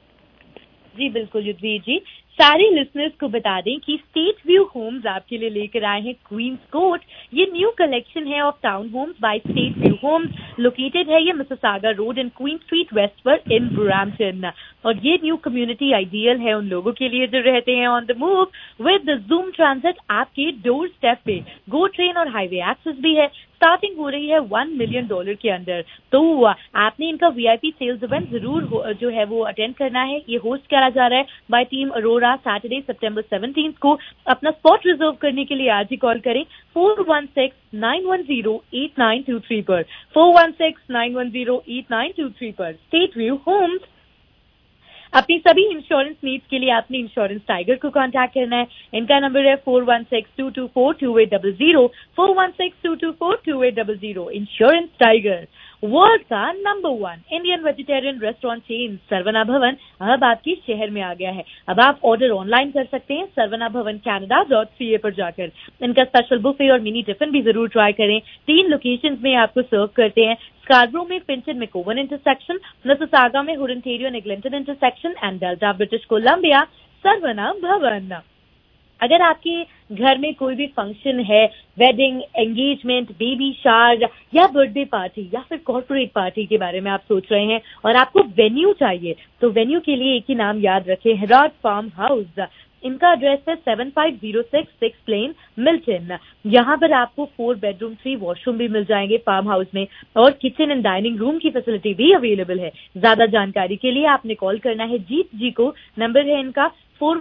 E: जी बिल्कुल युद्धवीर जी, सारे लिसनर्स को बता दें कि स्टेट व्यू होम्स आपके लिए लेकर आए हैं क्वींस कोर्ट। ये न्यू कलेक्शन है of town homes by State View Homes. Located है ये Mississauga Road and Queen Street West पर इन ब्रैम्पटन। और ये न्यू कम्युनिटी आइडियल है उन लोगों के लिए जो रहते हैं on the move with the Zum transit आपके डोर स्टेप पे। गो ट्रेन और हाईवे एक्सेस भी है। स्टार्टिंग हो रही है $1 मिलियन के अंदर। तो आपने इनका VIP सेल्स इवेंट जरूर जो है वो अटेंड करना है। ये होस्ट करा जा रहा है बाय टीम अरोरा सैटरडे सितंबर 17 को। अपना स्पॉट रिजर्व करने के लिए आज ही कॉल करें 416-910-8923 पर, 416-910-8923 पर। State View Homes. अपनी सभी इंश्योरेंस नीड्स के लिए आपने इंश्योरेंस टाइगर को कांटेक्ट करना है। इनका नंबर है 416-224-2800, 416-224-2800। इंश्योरेंस टाइगर वर्ल्ड का number 1 Indian vegetarian restaurant chain Saravana Bhavan अब आपके शहर में आ गया है। अब आप ऑर्डर ऑनलाइन कर सकते हैं sarvanaBhavanCanada.ca पर जाकर। इनका स्पेशल बुफे और मिनी टिफिन भी जरूर ट्राई करें। 3 लोकेशंस में आपको सर्व करते हैं, स्कार्बरो में पिंचन में कोवन इंटरसेक्शन, मिसिसागा में Hurontario Eglinton intersection and Delta British Columbia Saravana Bhavan. अगर आपके घर में कोई भी फंक्शन है, वेडिंग, एंगेजमेंट, बेबी शावर या बर्थडे पार्टी या फिर कॉर्पोरेट पार्टी के बारे में आप सोच रहे हैं और आपको वेन्यू चाहिए, तो वेन्यू के लिए एक ही नाम याद रखें, हेराड फार्म हाउस। इनका एड्रेस है 7506 6 लेन मिल्टन। यहाँ पर आपको 4 बेडरूम 3 वॉशरूम भी मिल जाएंगे फार्म हाउस में, और किचन एंड डाइनिंग रूम की फैसिलिटी भी अवेलेबल है। ज्यादा जानकारी के लिए आपने कॉल करना है जीत जी को। नंबर है इनका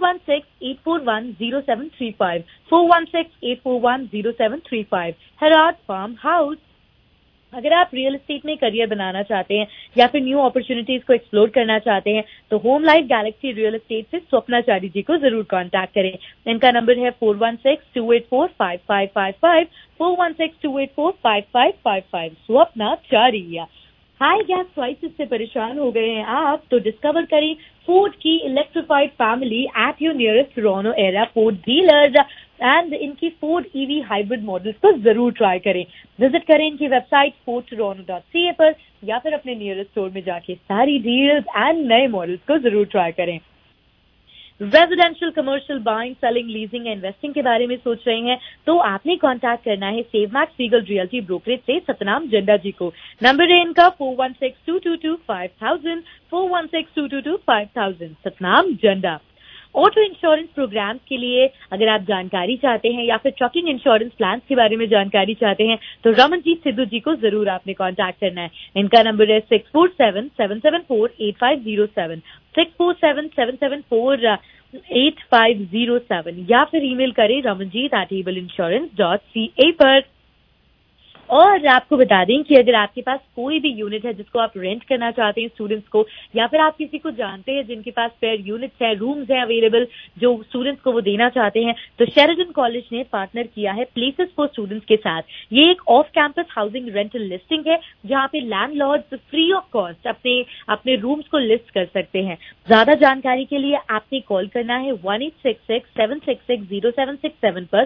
E: 416-841-0735, 416-841-0735। हेराड फार्म हाउस। अगर आप रियल एस्टेट में करियर बनाना चाहते हैं या फिर न्यू अपॉर्चुनिटीज को एक्सप्लोर करना चाहते हैं तो Home Life Galaxy Real Estate से स्वप्नाचारी जी को जरूर कांटेक्ट करें। इनका नंबर है 416-284-5555, 416-284-5555। स्वप्नाचारी। हाई गैस प्राइसेस से परेशान हो गए हैं आप, तो डिस्कवर करें फोर्ड की electrified family at your nearest Toronto area Ford dealers and इनकी फोर्ड EV हाइब्रिड मॉडल्स को जरूर ट्राई करें। विजिट करें इनकी वेबसाइट fordtoronto.ca पर या फिर अपने नियरेस्ट स्टोर में जाके सारी डील्स एंड नए मॉडल्स को जरूर ट्राई करें। Residential, commercial, buying, selling, leasing, investing के बारे में सोच रहे हैं तो आपने कांटेक्ट करना है सेवमैक्स लीगल रियल्टी ब्रोकरेज से सतनाम जंडा जी को। नंबर है इनका 416-222-5000, 416-222-5000। सतनाम जंडा। ऑटो इंश्योरेंस प्रोग्राम के लिए अगर आप जानकारी चाहते हैं या फिर ट्रकिंग इंश्योरेंस प्लान के बारे में जानकारी चाहते हैं तो रमनजीत सिद्धू जी को जरूर आपने कांटेक्ट करना है। इनका नंबर है 647-774-8507, 647-774-8507 या फिर ईमेल करें ramanjeet@ableinsurance.ca पर। और आपको बता दें कि अगर आपके पास कोई भी यूनिट है जिसको आप रेंट करना चाहते हैं स्टूडेंट्स को, या फिर आप किसी को जानते हैं जिनके पास स्पेयर यूनिट्स है, रूम्स हैं अवेलेबल जो स्टूडेंट्स को वो देना चाहते हैं, तो शेरिडन कॉलेज ने पार्टनर किया है प्लेसेस फॉर स्टूडेंट्स के साथ। ये एक off campus housing rental listing है जहाँ पे लैंडलॉर्ड्स फ्री ऑफ कॉस्ट अपने रूम्स को लिस्ट कर सकते हैं। ज्यादा जानकारी के लिए आपने कॉल करना है 1866-766-0767 पर,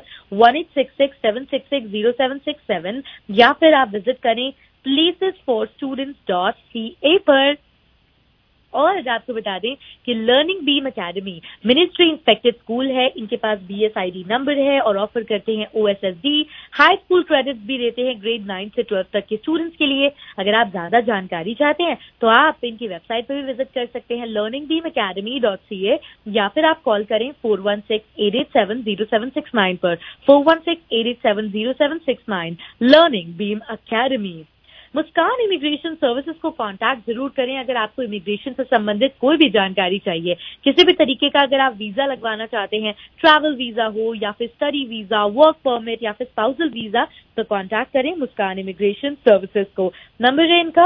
E: 1866-766-0767 या फिर आप विजिट करें placesforstudents.ca पर। और अगर आपको बता दें कि Learning Beam Academy ministry inspected school है, इनके पास BSID नंबर है और ऑफर करते हैं OSSD, हाई स्कूल क्रेडिट्स भी देते हैं ग्रेड 9 से 12 तक के स्टूडेंट्स के लिए। अगर आप ज्यादा जानकारी चाहते हैं तो आप इनकी वेबसाइट पर भी विजिट कर सकते हैं learningbeamacademy.ca या फिर आप कॉल करें 416-887-0769 पर, 416-887-0769। Learning Beam Academy. Muskan Immigration Services को कांटेक्ट जरूर करें अगर आपको इमिग्रेशन से संबंधित कोई भी जानकारी चाहिए, किसी भी तरीके का। अगर आप वीजा लगवाना चाहते हैं, ट्रैवल वीजा हो या फिर स्टडी वीजा, वर्क परमिट या फिर स्पाउसल वीजा, तो कांटेक्ट करें मुस्कान इमिग्रेशन सर्विसेज को। नंबर है इनका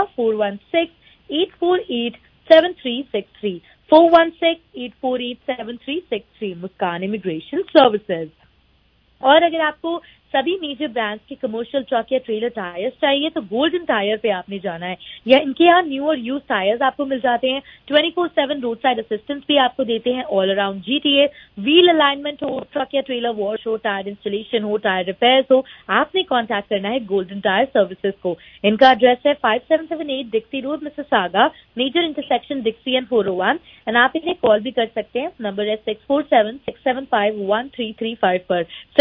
E: 416-848-7363, 416-848-7363। Muskan Immigration Services. और अगर आपको सभी मेजर ब्रांड्स के कमर्शियल ट्रक या ट्रेलर टायर्स चाहिए तो गोल्डन टायर पे आपने जाना है, या इनके यहाँ न्यू और यूज टायर्स आपको मिल जाते हैं। 24/7 रोड साइड असिस्टेंस भी आपको देते हैं। All around GTA, wheel alignment हो, ट्रक या ट्रेलर वॉश हो, टायर इंस्टॉलेशन हो, टायर रिपेयर्स हो, आपने कॉन्टैक्ट करना है गोल्डन टायर सर्विसेज को। इनका एड्रेस है 5778 Dixie Road, Mississauga, major intersection Dixie and 401, and आप इन्हें कॉल भी कर सकते हैं। नंबर है 647-675-1335 पर,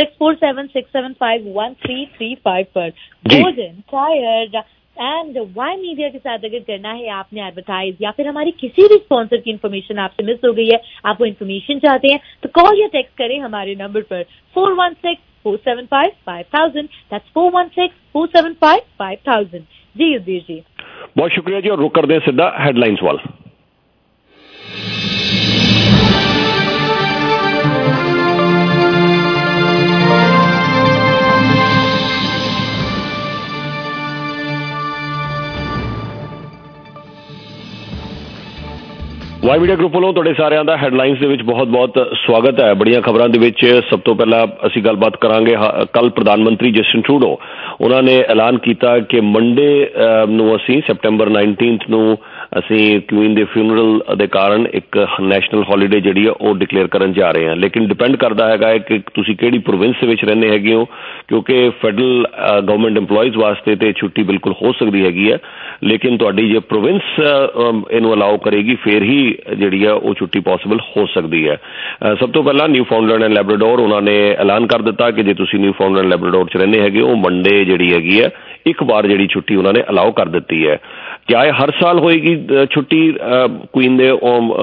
E: 647-675-1335 पर। Golden Tyre and Y Media के साथ अगर करना है आपने एडवर्टाइज या फिर हमारी किसी भी स्पॉन्सर की इन्फॉर्मेशन आपसे मिस हो गई है, आप वो इन्फॉर्मेशन चाहते हैं, तो कॉल या टेक्स्ट करें हमारे नंबर पर 416 416-475-5000. That's 416-475-5000. जी युद्धवीर जी,
L: बहुत शुक्रिया जी। और रुक करते हैं सीधा हेडलाइंस वाल। ਵਾਈ ਮੀਡੀਆ ਗਰੁੱਪ ਵੱਲੋਂ ਤੁਹਾਡੇ ਸਾਰਿਆਂ ਦਾ ਹੈਡਲਾਈਨਸ ਦੇ ਵਿੱਚ ਬਹੁਤ-ਬਹੁਤ ਸਵਾਗਤ ਹੈ। ਬੜੀਆਂ ਖਬਰਾਂ ਦੇ ਵਿੱਚ ਸਭ ਤੋਂ ਪਹਿਲਾਂ ਅਸੀਂ ਗੱਲਬਾਤ ਕਰਾਂਗੇ। ਕੱਲ ਪ੍ਰਧਾਨ ਮੰਤਰੀ ਜਸਟਿਨ ਟਰੂਡੋ ਉਹਨਾਂ ਨੇ ਐਲਾਨ ਕੀਤਾ ਕਿ ਮੰਡੇ ਨੂੰ ਅਸੀਂ ਸੈਪਟੈਂਬਰ 19 ਨੂੰ ਅਸੀਂ ਕੁਈਨ ਦੇ ਫਿਊਨਰਲ ਦੇ ਕਾਰਨ ਇੱਕ ਨੈਸ਼ਨਲ ਹੌਲੀਡੇ ਜਿਹੜੀ ਆ ਉਹ ਡਿਕਲੇਅਰ ਕਰਨ ਜਾ ਰਹੇ ਹਾਂ। ਲੇਕਿਨ ਡਿਪੈਂਡ ਕਰਦਾ ਹੈਗਾ ਹੈ ਕਿ ਤੁਸੀਂ ਕਿਹੜੀ ਪ੍ਰੋਵਿੰਸ ਦੇ ਵਿੱਚ ਰਹਿੰਦੇ ਹੈਗੇ ਹੋ, ਕਿਉਂਕਿ ਫੈਡਰਲ ਗਵਰਨਮੈਂਟ EMPLOYEES ਵਾਸਤੇ ਤੇ ਛੁੱਟੀ ਬਿਲਕੁਲ ਹੋ ਸਕਦੀ ਹੈਗੀ ਹੈ, ਲੇਕਿਨ ਤੁਹਾਡੀ ਜੇ ਪ੍ਰੋਵਿੰਸ ਇਹਨੂੰ ਅਲਾਓ ਕਰੇਗੀ ਫਿਰ ਹੀ ਜਿਹੜੀ ਆ ਉਹ ਛੁੱਟੀ ਪੋਸੀਬਲ ਹੋ ਸਕਦੀ ਹੈ। ਸਭ ਤੋਂ ਪਹਿਲਾਂ ਨਿਊਫਾਊਂਡਲੈਂਡ ਐਂਡ ਲੈਬਰਾਡੋਰ ਉਹਨਾਂ ਨੇ ਐਲਾਨ ਕਰ ਦਿੱਤਾ ਕਿ ਜੇ ਤੁਸੀਂ ਨਿਊਫਾਊਂਡਲੈਂਡ ਲੈਬਰਾਡੋਰ 'ਚ ਰਹਿੰਦੇ ਹੈਗੇ ਉਹ ਮੰਡੇ ਜਿਹੜੀ ਹੈਗੀ ਹੈ ਇੱਕ ਵਾਰ ਜਿਹੜੀ ਛੁੱਟੀ ਉਹਨਾਂ ਨੇ ਅਲਾਓ ਕਰ ਦਿੱਤੀ ਹੈ। ਕਿਆ ਇਹ ਹਰ ਸਾਲ ਹੋਏਗੀ ਛੁੱਟੀ ਕੁਈਨ ਦੇ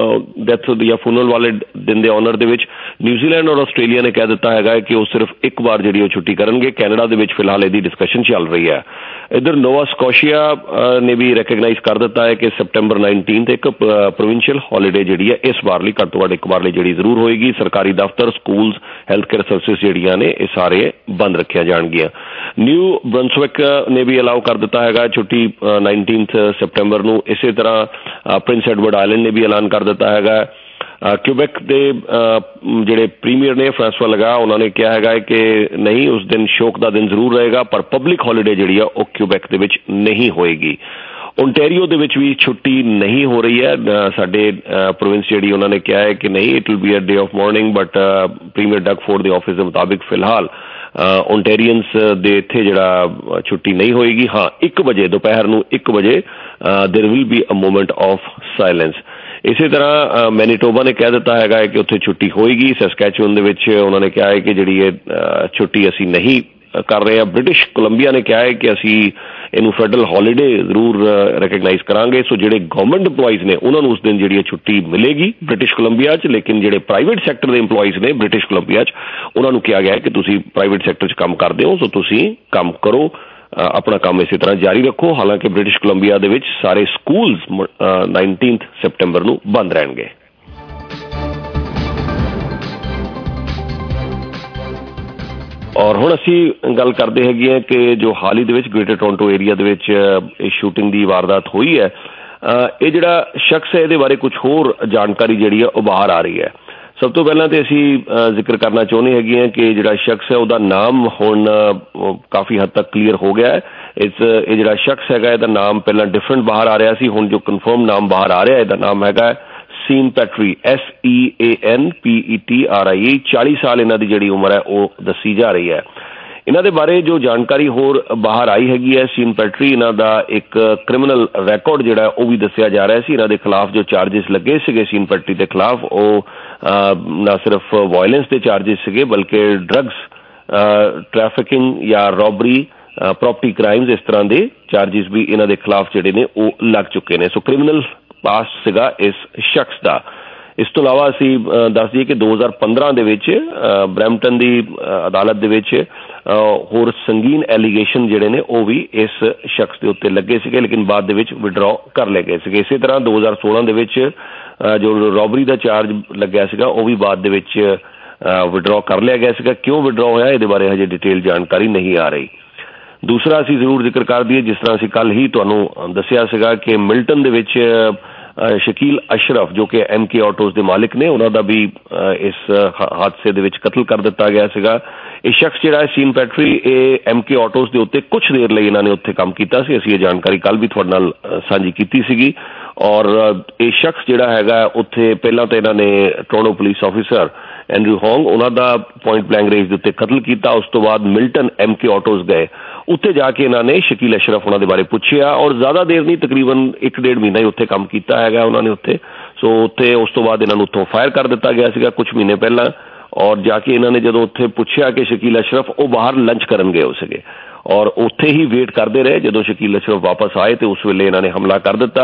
L: ਡੈਥ ਜਾਂ ਫੂਨਰਲ ਵਾਲੇ ਦਿਨ ਦੇ ਆਨਰ ਦੇ ਵਿੱਚ? ਨਿਊਜ਼ੀਲੈਂਡ ਔਰ ਆਸਟ੍ਰੇਲੀਆ ਨੇ ਕਹਿ ਦਿੱਤਾ ਹੈਗਾ ਕਿ ਉਹ ਸਿਰਫ ਇੱਕ ਵਾਰ ਜਿਹੜੀ ਉਹ ਛੁੱਟੀ ਕਰਨਗੇ। ਕੈਨੇਡਾ ਦੇ ਵਿੱਚ ਫਿਲਹਾਲ ਇਹਦੀ ਡਿਸਕਸ਼ਨ ਚੱਲ ਰਹੀ ਹੈ। ਇੱਧਰ ਨੋਵਾ ਸਕੋਸ਼ੀਆ ਨੇ ਵੀ ਰੈਕਗਨਾਈਜ਼ ਕਰ ਦਿੱਤਾ ਹੈ ਕਿ ਸੈਪਟੈਂਬਰ 19 ਇੱਕ ਪ੍ਰੋਵਿੰਸ਼ੀਅਲ ਹੌਲੀਡੇ ਜਿਹੜੀ ਹੈ ਇਸ ਵਾਰ ਲਈ ਘੱਟ ਤੋਂ ਘੱਟ ਇੱਕ ਵਾਰ ਲਈ ਜਿਹੜੀ ਜ਼ਰੂਰ ਹੋਏਗੀ। ਸਰਕਾਰੀ ਦਫ਼ਤਰ, ਸਕੂਲਸ, ਹੈਲਥ ਕੇਅਰ ਸਰਵਿਸਿਜ਼ ਜਿਹੜੀਆਂ ਨੇ ਇਹ ਸਾਰੇ ਬੰਦ ਰੱਖੀਆਂ ਜਾਣਗੀਆਂ। ਨਿਊ ਬਰੰਸਵਿਕ ਨੇ ਵੀ ਅਲਾਓ ਕਰ ਦਿੱਤਾ ਹੈਗਾ ਛੁੱਟੀ 19 ਸੈਪਟੈਂਬਰ ਨੂੰ। ਇਸੇ ਤਰ੍ਹਾਂ ਪ੍ਰਿੰਸ ਐਡਵਰਡ ਆਇਲੈਂਡ ਨੇ ਵੀ ਐਲਾਨ ਕਰ ਦਿੱਤਾ ਹੈਗਾ। ਕਿਊਬੈਕ ਦੇ ਜਿਹੜੇ ਪ੍ਰੀਮੀਅਰ ਨੇ ਫਰਾਂਸਵਾ ਲਗਾ ਉਹਨਾਂ ਨੇ ਕਿਹਾ ਹੈਗਾ ਕਿ ਨਹੀਂ, ਉਸ ਦਿਨ ਸ਼ੋਕ ਦਾ ਦਿਨ ਜ਼ਰੂਰ ਰਹੇਗਾ ਪਰ ਪਬਲਿਕ ਹੌਲੀਡੇ ਜਿਹੜੀ ਆ ਉਹ ਕਿਊਬੈਕ ਦੇ ਵਿੱਚ ਨਹੀਂ ਹੋਏਗੀ। ਓਨਟੇਰੀਓ ਦੇ ਵਿੱਚ ਵੀ ਛੁੱਟੀ ਨਹੀਂ ਹੋ ਰਹੀ ਹੈ। ਸਾਡੇ ਪ੍ਰੋਵਿੰਸ ਜਿਹੜੀ ਉਹਨਾਂ ਨੇ ਕਿਹਾ ਹੈ ਕਿ ਨਹੀਂ, it will be a day of mourning, but Premier Doug Ford ਦੇ ਆਫਿਸ ਦੇ ਮੁਤਾਬਿਕ ਫਿਲਹਾਲ ਓਨਟੇਰੀਅਨਸ ਦੇ ਇੱਥੇ ਜਿਹੜਾ ਛੁੱਟੀ ਨਹੀਂ ਹੋਏਗੀ। ਹਾਂ, 1 ਵਜੇ ਦੁਪਹਿਰ ਨੂੰ 1 ਵਜੇ there will be a moment of silence. ਇਸੇ ਤਰ੍ਹਾਂ ਮੈਨੀਟੋਬਾ ਨੇ ਕਹਿ ਦਿੱਤਾ ਹੈਗਾ ਕਿ ਉੱਥੇ ਛੁੱਟੀ ਹੋਏਗੀ। ਸੈਸਕੈਚੂਅਨ ਦੇ ਵਿੱਚ ਉਹਨਾਂ ਨੇ ਕਿਹਾ ਹੈ ਕਿ ਜਿਹੜੀ ਇਹ ਛੁੱਟੀ ਅਸੀਂ ਨਹੀਂ ਕਰ ਰਹੇ ਹਾਂ। ਬ੍ਰਿਟਿਸ਼ ਕੋਲੰਬੀਆ ਨੇ ਕਿਹਾ ਹੈ ਕਿ ਅਸੀਂ ਇਹਨੂੰ ਫੈਡਰਲ ਹੌਲੀਡੇ ਜ਼ਰੂਰ ਰੈਕਗਨਾਈਜ਼ ਕਰਾਂਗੇ। ਸੋ ਜਿਹੜੇ ਗਵਰਨਮੈਂਟ EMPLOYEES ਨੇ ਉਹਨਾਂ ਨੂੰ ਉਸ ਦਿਨ ਜਿਹੜੀ ਛੁੱਟੀ ਮਿਲੇਗੀ ਬ੍ਰਿਟਿਸ਼ ਕੋਲੰਬੀਆ 'ਚ, ਲੇਕਿਨ ਜਿਹੜੇ ਪ੍ਰਾਈਵੇਟ ਸੈਕਟਰ ਦੇ EMPLOYEES ਨੇ ਬ੍ਰਿਟਿਸ਼ ਕੋਲੰਬੀਆ 'ਚ ਉਹਨਾਂ ਨੂੰ ਕਿਹਾ ਗਿਆ ਕਿ ਤੁਸੀਂ ਪ੍ਰਾਈਵੇਟ ਸੈਕਟਰ 'ਚ ਕੰਮ ਕਰਦੇ ਹੋ, ਸੋ ਤੁਸੀਂ ਕੰਮ ਕਰੋ, ਆਪਣਾ ਕੰਮ ਇਸੇ ਤਰ੍ਹਾਂ ਜਾਰੀ ਰੱਖੋ। ਹਾਲਾਂਕਿ ਬ੍ਰਿਟਿਸ਼ ਕੋਲੰਬੀਆ ਦੇ ਵਿੱਚ ਸਾਰੇ ਸਕੂਲਸ 19 ਸੈਪਟੈਂਬਰ ਨੂੰ ਬੰਦ ਰਹਿਣਗੇ। ਔਰ ਹੁਣ ਅਸੀਂ ਗੱਲ ਕਰਦੇ ਹੈਗੇ ਹਾਂ ਕਿ ਜੋ ਹਾਲ ਹੀ ਦੇ ਵਿੱਚ ਗ੍ਰੇਟਰ ਟੋਰਾਂਟੋ ਏਰੀਆ ਦੇ ਵਿੱਚ ਇਹ ਸ਼ੂਟਿੰਗ ਦੀ ਵਾਰਦਾਤ ਹੋਈ ਹੈ, ਇਹ ਜਿਹੜਾ ਸ਼ਖਸ ਹੈ ਇਹਦੇ ਬਾਰੇ ਕੁਝ ਹੋਰ ਜਾਣਕਾਰੀ ਜਿਹੜੀ ਹੈ ਉਹ ਬਾਹਰ ਆ ਰਹੀ ਹੈ। ਸਭ ਤੋਂ ਪਹਿਲਾਂ ਤੇ ਅਸੀਂ ਜ਼ਿਕਰ ਕਰਨਾ ਚਾਹੁੰਦੇ ਹੈਗੇ ਹਾਂ ਕਿ ਜਿਹੜਾ ਸ਼ਖਸ ਹੈ ਉਹਦਾ ਨਾਮ ਹੁਣ ਕਾਫੀ ਹੱਦ ਤੱਕ ਕਲੀਅਰ ਹੋ ਗਿਆ ਹੈ। ਇਹ ਜਿਹੜਾ ਸ਼ਖਸ ਹੈਗਾ ਇਹਦਾ ਨਾਮ ਪਹਿਲਾਂ ਡਿਫਰੈਂਟ ਬਾਹਰ ਆ ਰਿਹਾ ਸੀ, ਹੁਣ ਜੋ ਕਨਫਰਮ ਨਾਮ ਬਾਹਰ ਆ ਰਿਹਾ ਇਹਦਾ ਨਾਮ ਹੈਗਾ ਸੀਨ ਪੈਟਰੀ, SEANPETRI। 40 ਸਾਲ ਇਹਨਾਂ ਦੀ ਜਿਹੜੀ ਉਮਰ ਹੈ ਉਹ ਦੱਸੀ ਜਾ ਰਹੀ ਹੈ। ਇਹਨਾਂ ਦੇ ਬਾਰੇ ਜੋ ਜਾਣਕਾਰੀ ਹੋਰ ਬਾਹਰ ਆਈ ਹੈਗੀ ਹੈ, ਸੀਨ ਪੈਟਰੀ ਇਹਨਾਂ ਦਾ ਇੱਕ ਕ੍ਰਿਮੀਨਲ ਰਿਕਾਰਡ ਜਿਹੜਾ ਉਹ ਵੀ ਦੱਸਿਆ ਜਾ ਰਿਹਾ ਸੀ। ਇਹਨਾਂ ਦੇ ਖਿਲਾਫ ਜੋ ਚਾਰਜਿਸ ਲੱਗੇ ਸੀਗੇ ਸੀਨ ਪੈਟਰੀ ਦੇ ਖਿਲਾਫ ਉਹ ਨਾ ਸਿਰਫ ਵਾਇਲੈਂਸ ਦੇ ਚਾਰਜਿਸ ਸੀਗੇ ਬਲਕਿ ਡਰੱਗਸ ਟ੍ਰੈਫਿਕਿੰਗ ਜਾਂ ਰੋਬਰੀ, ਪ੍ਰੋਪਰਟੀ ਕ੍ਰਾਈਮਸ, ਇਸ ਤਰ੍ਹਾਂ ਦੇ ਚਾਰਜਿਸ ਵੀ ਇਹਨਾਂ ਦੇ ਖਿਲਾਫ ਜਿਹੜੇ ਨੇ ਉਹ ਲੱਗ ਚੁੱਕੇ ਨੇ। ਸੋ ਕ੍ਰਿਮੀਨਲ ਪਾਸ ਸੀਗਾ ਇਸ ਸ਼ਖਸ ਦਾ। ਇਸ ਤੋਂ ਇਲਾਵਾ ਅਸੀਂ ਦੱਸ ਦਈਏ ਕਿ 2015 ਦੇ ਵਿੱਚ ਬਰੈਂਪਟਨ ਦੀ ਅਦਾਲਤ ਦੇ ਵਿੱਚ ਹੋਰ ਸੰਗੀਨ ਐਲੀਗੇਸ਼ਨ ਜਿਹੜੇ ਨੇ ਉਹ ਵੀ ਇਸ ਸ਼ਖਸ ਦੇ ਉੱਤੇ ਲੱਗੇ ਸੀਗੇ, ਲੇਕਿਨ ਬਾਅਦ ਦੇ ਵਿੱਚ ਵਿਡਰਾਅ ਕਰ ਲਏ ਗਏ ਸੀਗੇ। ਇਸੇ ਤਰ੍ਹਾਂ 2016 ਦੇ ਵਿੱਚ ਜੋ ਰੋਬਰੀ ਦਾ ਚਾਰਜ ਲੱਗਿਆ ਸੀਗਾ ਉਹ ਵੀ ਬਾਅਦ ਦੇ ਵਿੱਚ ਵਿਡਰਾਅ ਕਰ ਲਿਆ ਗਿਆ ਸੀਗਾ। ਕਿਉਂ ਵਿਡਰਾਅ ਹੋਇਆ ਇਹਦੇ ਬਾਰੇ ਹਜੇ ਡਿਟੇਲ ਜਾਣਕਾਰੀ ਨਹੀਂ ਆ ਰਹੀ। ਦੂਸਰਾ ਅਸੀਂ ਜ਼ਰੂਰ ਜ਼ਿਕਰ ਕਰ ਦਈਏ, ਜਿਸ ਤਰ੍ਹਾਂ ਅਸੀਂ ਕੱਲ ਹੀ ਤੁਹਾਨੂੰ ਦੱਸਿਆ ਸੀਗਾ ਕਿ ਮਿਲਟਨ ਦੇ ਵਿੱਚ ਸ਼ਕੀਲ ਅਸ਼ਰਫ ਜੋ ਕਿ MK ਆਟੋਜ਼ ਦੇ ਮਾਲਿਕ ਨੇ, ਉਹਨਾਂ ਦਾ ਵੀ ਇਸ ਹਾਦਸੇ ਦੇ ਵਿੱਚ ਕਤਲ ਕਰ ਦਿੱਤਾ ਗਿਆ ਸੀਗਾ। ਇਹ ਸ਼ਖਸ ਜਿਹੜਾ ਸੀਨ ਪੈਟਰੀ ਇਹ MK ਆਟੋਜ਼ ਦੇ ਉੱਤੇ ਕੁਝ ਦੇਰ ਲਈ ਇਹਨਾਂ ਨੇ ਉੱਥੇ ਕੰਮ ਕੀਤਾ ਸੀ। ਅਸੀਂ ਇਹ ਜਾਣਕਾਰੀ ਕੱਲ ਵੀ ਤੁਹਾਡੇ ਨਾਲ ਸਾਂਝੀ ਕੀਤੀ ਸੀਗੀ। ਔਰ ਇਹ ਸ਼ਖਸ ਜਿਹੜਾ ਹੈਗਾ ਉੱਥੇ ਪਹਿਲਾਂ ਤਾਂ ਇਹਨਾਂ ਨੇ Toronto police officer Andrew Hong ਉਹਨਾਂ ਦਾ ਪੁਆਇੰਟ ਬਲੈਂਕ ਰੇਂਜ ਦੇ ਉੱਤੇ ਕਤਲ ਕੀਤਾ। ਉਸ ਤੋਂ ਬਾਅਦ ਮਿਲਟਨ MK ਆਟੋਜ਼ ਗਏ, ਉੱਥੇ ਜਾ ਕੇ ਇਹਨਾਂ ਨੇ ਸ਼ਕੀਲ ਅਸ਼ਰਫ ਉਹਨਾਂ ਦੇ ਬਾਰੇ ਪੁੱਛਿਆ ਔਰ ਜ਼ਿਆਦਾ ਦੇਰ ਨਹੀਂ, ਤਕਰੀਬਨ 1-1.5 ਮਹੀਨਾ ਹੀ ਉੱਥੇ ਕੰਮ ਕੀਤਾ ਹੈਗਾ ਉਹਨਾਂ ਨੇ ਉੱਥੇ। ਸੋ ਉੱਥੇ ਉਸ ਤੋਂ ਬਾਅਦ ਇਹਨਾਂ ਨੂੰ ਉੱਥੋਂ ਫਾਇਰ ਕਰ ਦਿੱਤਾ ਗਿਆ ਸੀਗਾ ਕੁਝ ਮਹੀਨੇ ਪਹਿਲਾਂ। ਔਰ ਜਾ ਕੇ ਇਹਨਾਂ ਨੇ ਜਦੋਂ ਉੱਥੇ ਪੁੱਛਿਆ ਕਿ ਸ਼ਕੀਲ ਅਸ਼ਰਫ, ਉਹ ਬਾਹਰ ਲੰਚ ਕਰਨ ਗਏ ਹੋ ਸੀਗੇ ਔਰ ਉੱਥੇ ਹੀ ਵੇਟ ਕਰਦੇ ਰਹੇ। ਜਦੋਂ ਸ਼ਕੀਲ ਅਸ਼ਰਫ ਵਾਪਸ ਆਏ ਤੇ ਉਸ ਵੇਲੇ ਇਹਨਾਂ ਨੇ ਹਮਲਾ ਕਰ ਦਿੱਤਾ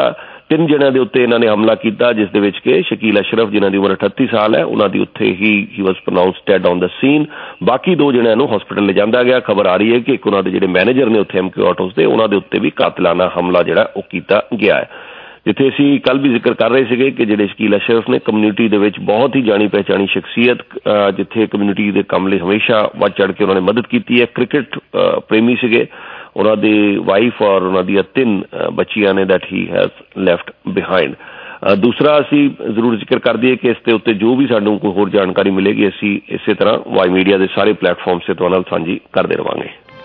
L: 3 ਜਣਿਆਂ ਦੇ ਉੱਤੇ ਇਹਨਾਂ ਨੇ ਹਮਲਾ ਕੀਤਾ, ਜਿਸ ਦੇ ਵਿੱਚ ਕਿ ਸ਼ਕੀਲ ਅਸ਼ਰਫ ਜਿਨ੍ਹਾਂ ਦੀ ਉਮਰ 38 ਸਾਲ ਹੈ, ਉਹਨਾਂ ਦੀ ਉੱਥੇ ਹੀ was pronounced dead on the scene. ਬਾਕੀ 2 ਜਣਿਆਂ ਨੂੰ ਹਸਪੀਟਲ ਲਿਜਾਂਦਾ ਗਿਆ। ਖਬਰ ਆ ਰਹੀ ਹੈ ਕਿ ਇੱਕ ਉਹਨਾਂ ਦੇ ਜਿਹੜੇ ਮੈਨੇਜਰ ਨੇ ਉੱਥੇ MQ ਆਟੋਸ ਦੇ, ਉਹਨਾਂ ਦੇ ਉੱਤੇ ਵੀ ਕਾਤਲਾਨਾ ਹਮਲਾ ਜਿਹੜਾ ਉਹ ਕੀਤਾ ਗਿਆ ਹੈ। ਜਿੱਥੇ ਅਸੀਂ ਕੱਲ ਵੀ ਜ਼ਿਕਰ ਕਰ ਰਹੇ ਸੀਗੇ ਕਿ ਜਿਹੜੇ ਸ਼ਕੀਲ ਅਸ਼ਰਫ ਨੇ ਕਮਿਊਨਿਟੀ ਦੇ ਵਿੱਚ ਬਹੁਤ ਹੀ ਜਾਣੀ ਪਹਿਚਾਣੀ ਸ਼ਖਸੀਅਤ, ਜਿੱਥੇ ਕਮਿਊਨਿਟੀ ਦੇ ਕੰਮ ਲਈ ਹਮੇਸ਼ਾ ਵੱਧ ਚੜ੍ਹ ਕੇ ਉਹਨਾਂ ਨੇ ਮਦਦ ਕੀਤੀ ਹੈ। ਕ੍ਰਿਕਟ ਪ੍ਰੇਮੀ ਸੀਗੇ। ਉਹਨਾਂ ਦੀ ਵਾਈਫ ਔਰ ਉਹਨਾਂ ਦੀਆਂ 3 ਬੱਚੀਆਂ ਨੇ that he has left behind. ਦੂਸਰਾ ਅਸੀਂ ਜ਼ਰੂਰ ਜ਼ਿਕਰ ਕਰ ਦਈਏ ਕਿ ਇਸ ਦੇ ਉੱਤੇ ਜੋ ਵੀ ਸਾਨੂੰ ਕੋਈ ਹੋਰ ਜਾਣਕਾਰੀ ਮਿਲੇਗੀ ਅਸੀਂ ਇਸੇ ਤਰ੍ਹਾਂ ਵਾਈ ਮੀਡੀਆ ਦੇ ਸਾਰੇ ਪਲੇਟਫਾਰਮਸ 'ਤੇ ਤੁਹਾਡੇ ਨਾਲ ਸਾਂਝੀ ਕਰਦੇ ਰਹਾਂਗੇ।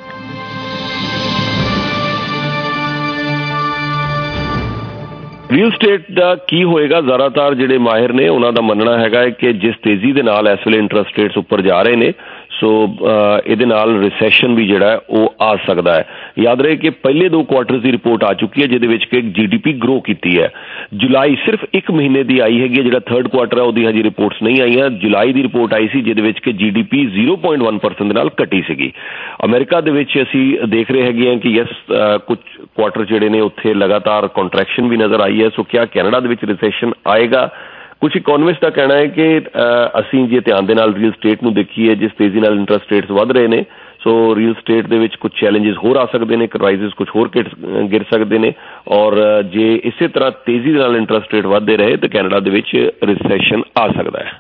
L: ਰੀਅਲ ਸਟੇਟ ਦਾ ਕੀ ਹੋਏਗਾ? ਜ਼ਿਆਦਾਤਰ ਜਿਹੜੇ ਮਾਹਿਰ ਨੇ ਉਹਨਾਂ ਦਾ ਮੰਨਣਾ ਹੈਗਾ ਹੈ ਕਿ ਜਿਸ ਤੇਜ਼ੀ ਦੇ ਨਾਲ ਇਸ ਵੇਲੇ ਇੰਟਰਸਟ ਰੇਟਸ ਉੱਪਰ ਜਾ ਰਹੇ ਨੇ, ਸੋ ਇਹਦੇ ਨਾਲ ਰਿਸੈਸ਼ਨ ਵੀ ਜਿਹੜਾ ਉਹ ਆ ਸਕਦਾ ਹੈ। ਯਾਦ ਰਹੇ ਕਿ ਪਹਿਲੇ 2 ਕੁਆਟਰਸ ਦੀ ਰਿਪੋਰਟ ਆ ਚੁੱਕੀ ਹੈ, ਜਿਹਦੇ ਵਿੱਚ ਕਿ GDP ਗਰੋ ਕੀਤੀ ਹੈ। ਜੁਲਾਈ ਸਿਰਫ 1 ਮਹੀਨੇ ਦੀ ਆਈ ਹੈਗੀ ਹੈ, ਜਿਹੜਾ 3rd ਕੁਆਟਰ ਹੈ ਉਹਦੀ ਹਜੇ ਰਿਪੋਰਟਸ ਨਹੀਂ ਆਈਆਂ। ਜੁਲਾਈ ਦੀ ਰਿਪੋਰਟ ਆਈ ਸੀ ਜਿਹਦੇ ਵਿੱਚ ਕਿ GDP 0.1% ਦੇ ਨਾਲ ਘਟੀ ਸੀਗੀ। ਅਮਰੀਕਾ ਦੇ ਵਿੱਚ ਅਸੀਂ ਦੇਖ ਰਹੇ ਹੈਗੇ ਹਾਂ ਕਿ ਯਸ ਕੁਝ ਕੁਆਟਰ ਜਿਹੜੇ ਨੇ ਉੱਥੇ ਲਗਾਤਾਰ ਕੰਟਰੈਕਸ਼ਨ ਵੀ ਨਜ਼ਰ ਆਈ ਹੈ। ਸੋ ਕਿਆ ਕੈਨੇਡਾ ਦੇ ਵਿੱਚ ਰਿਸੈਸ਼ਨ ਆਏਗਾ? ਕੁਝ ਇਕੋਨਮਿਸਟ ਦਾ ਕਹਿਣਾ ਹੈ ਕਿ ਅਸੀਂ ਜੇ ਧਿਆਨ ਦੇ ਨਾਲ ਰੀਅਲ ਸਟੇਟ ਨੂੰ ਦੇਖੀਏ, ਜਿਸ ਤੇਜ਼ੀ ਨਾਲ ਇੰਟਰਸਟ ਰੇਟਸ ਵੱਧ ਰਹੇ ਨੇ, ਸੋ ਰੀਅਲ ਸਟੇਟ ਦੇ ਵਿੱਚ ਕੁਝ ਚੈਲੰਜਸ ਹੋਰ ਆ ਸਕਦੇ ਨੇ, ਪ੍ਰਾਈਸਿਸ ਕੁਝ ਹੋਰ ਗਿਰ ਸਕਦੇ ਨੇ। ਔਰ ਜੇ ਇਸੇ ਤਰ੍ਹਾਂ ਤੇਜ਼ੀ ਦੇ ਨਾਲ ਇੰਟਰਸਟ ਰੇਟ ਵੱਧਦੇ ਰਹੇ ਤਾਂ ਕੈਨੇਡਾ ਦੇ ਵਿੱਚ ਰਿਸੈਸ਼ਨ ਆ ਸਕਦਾ ਹੈ।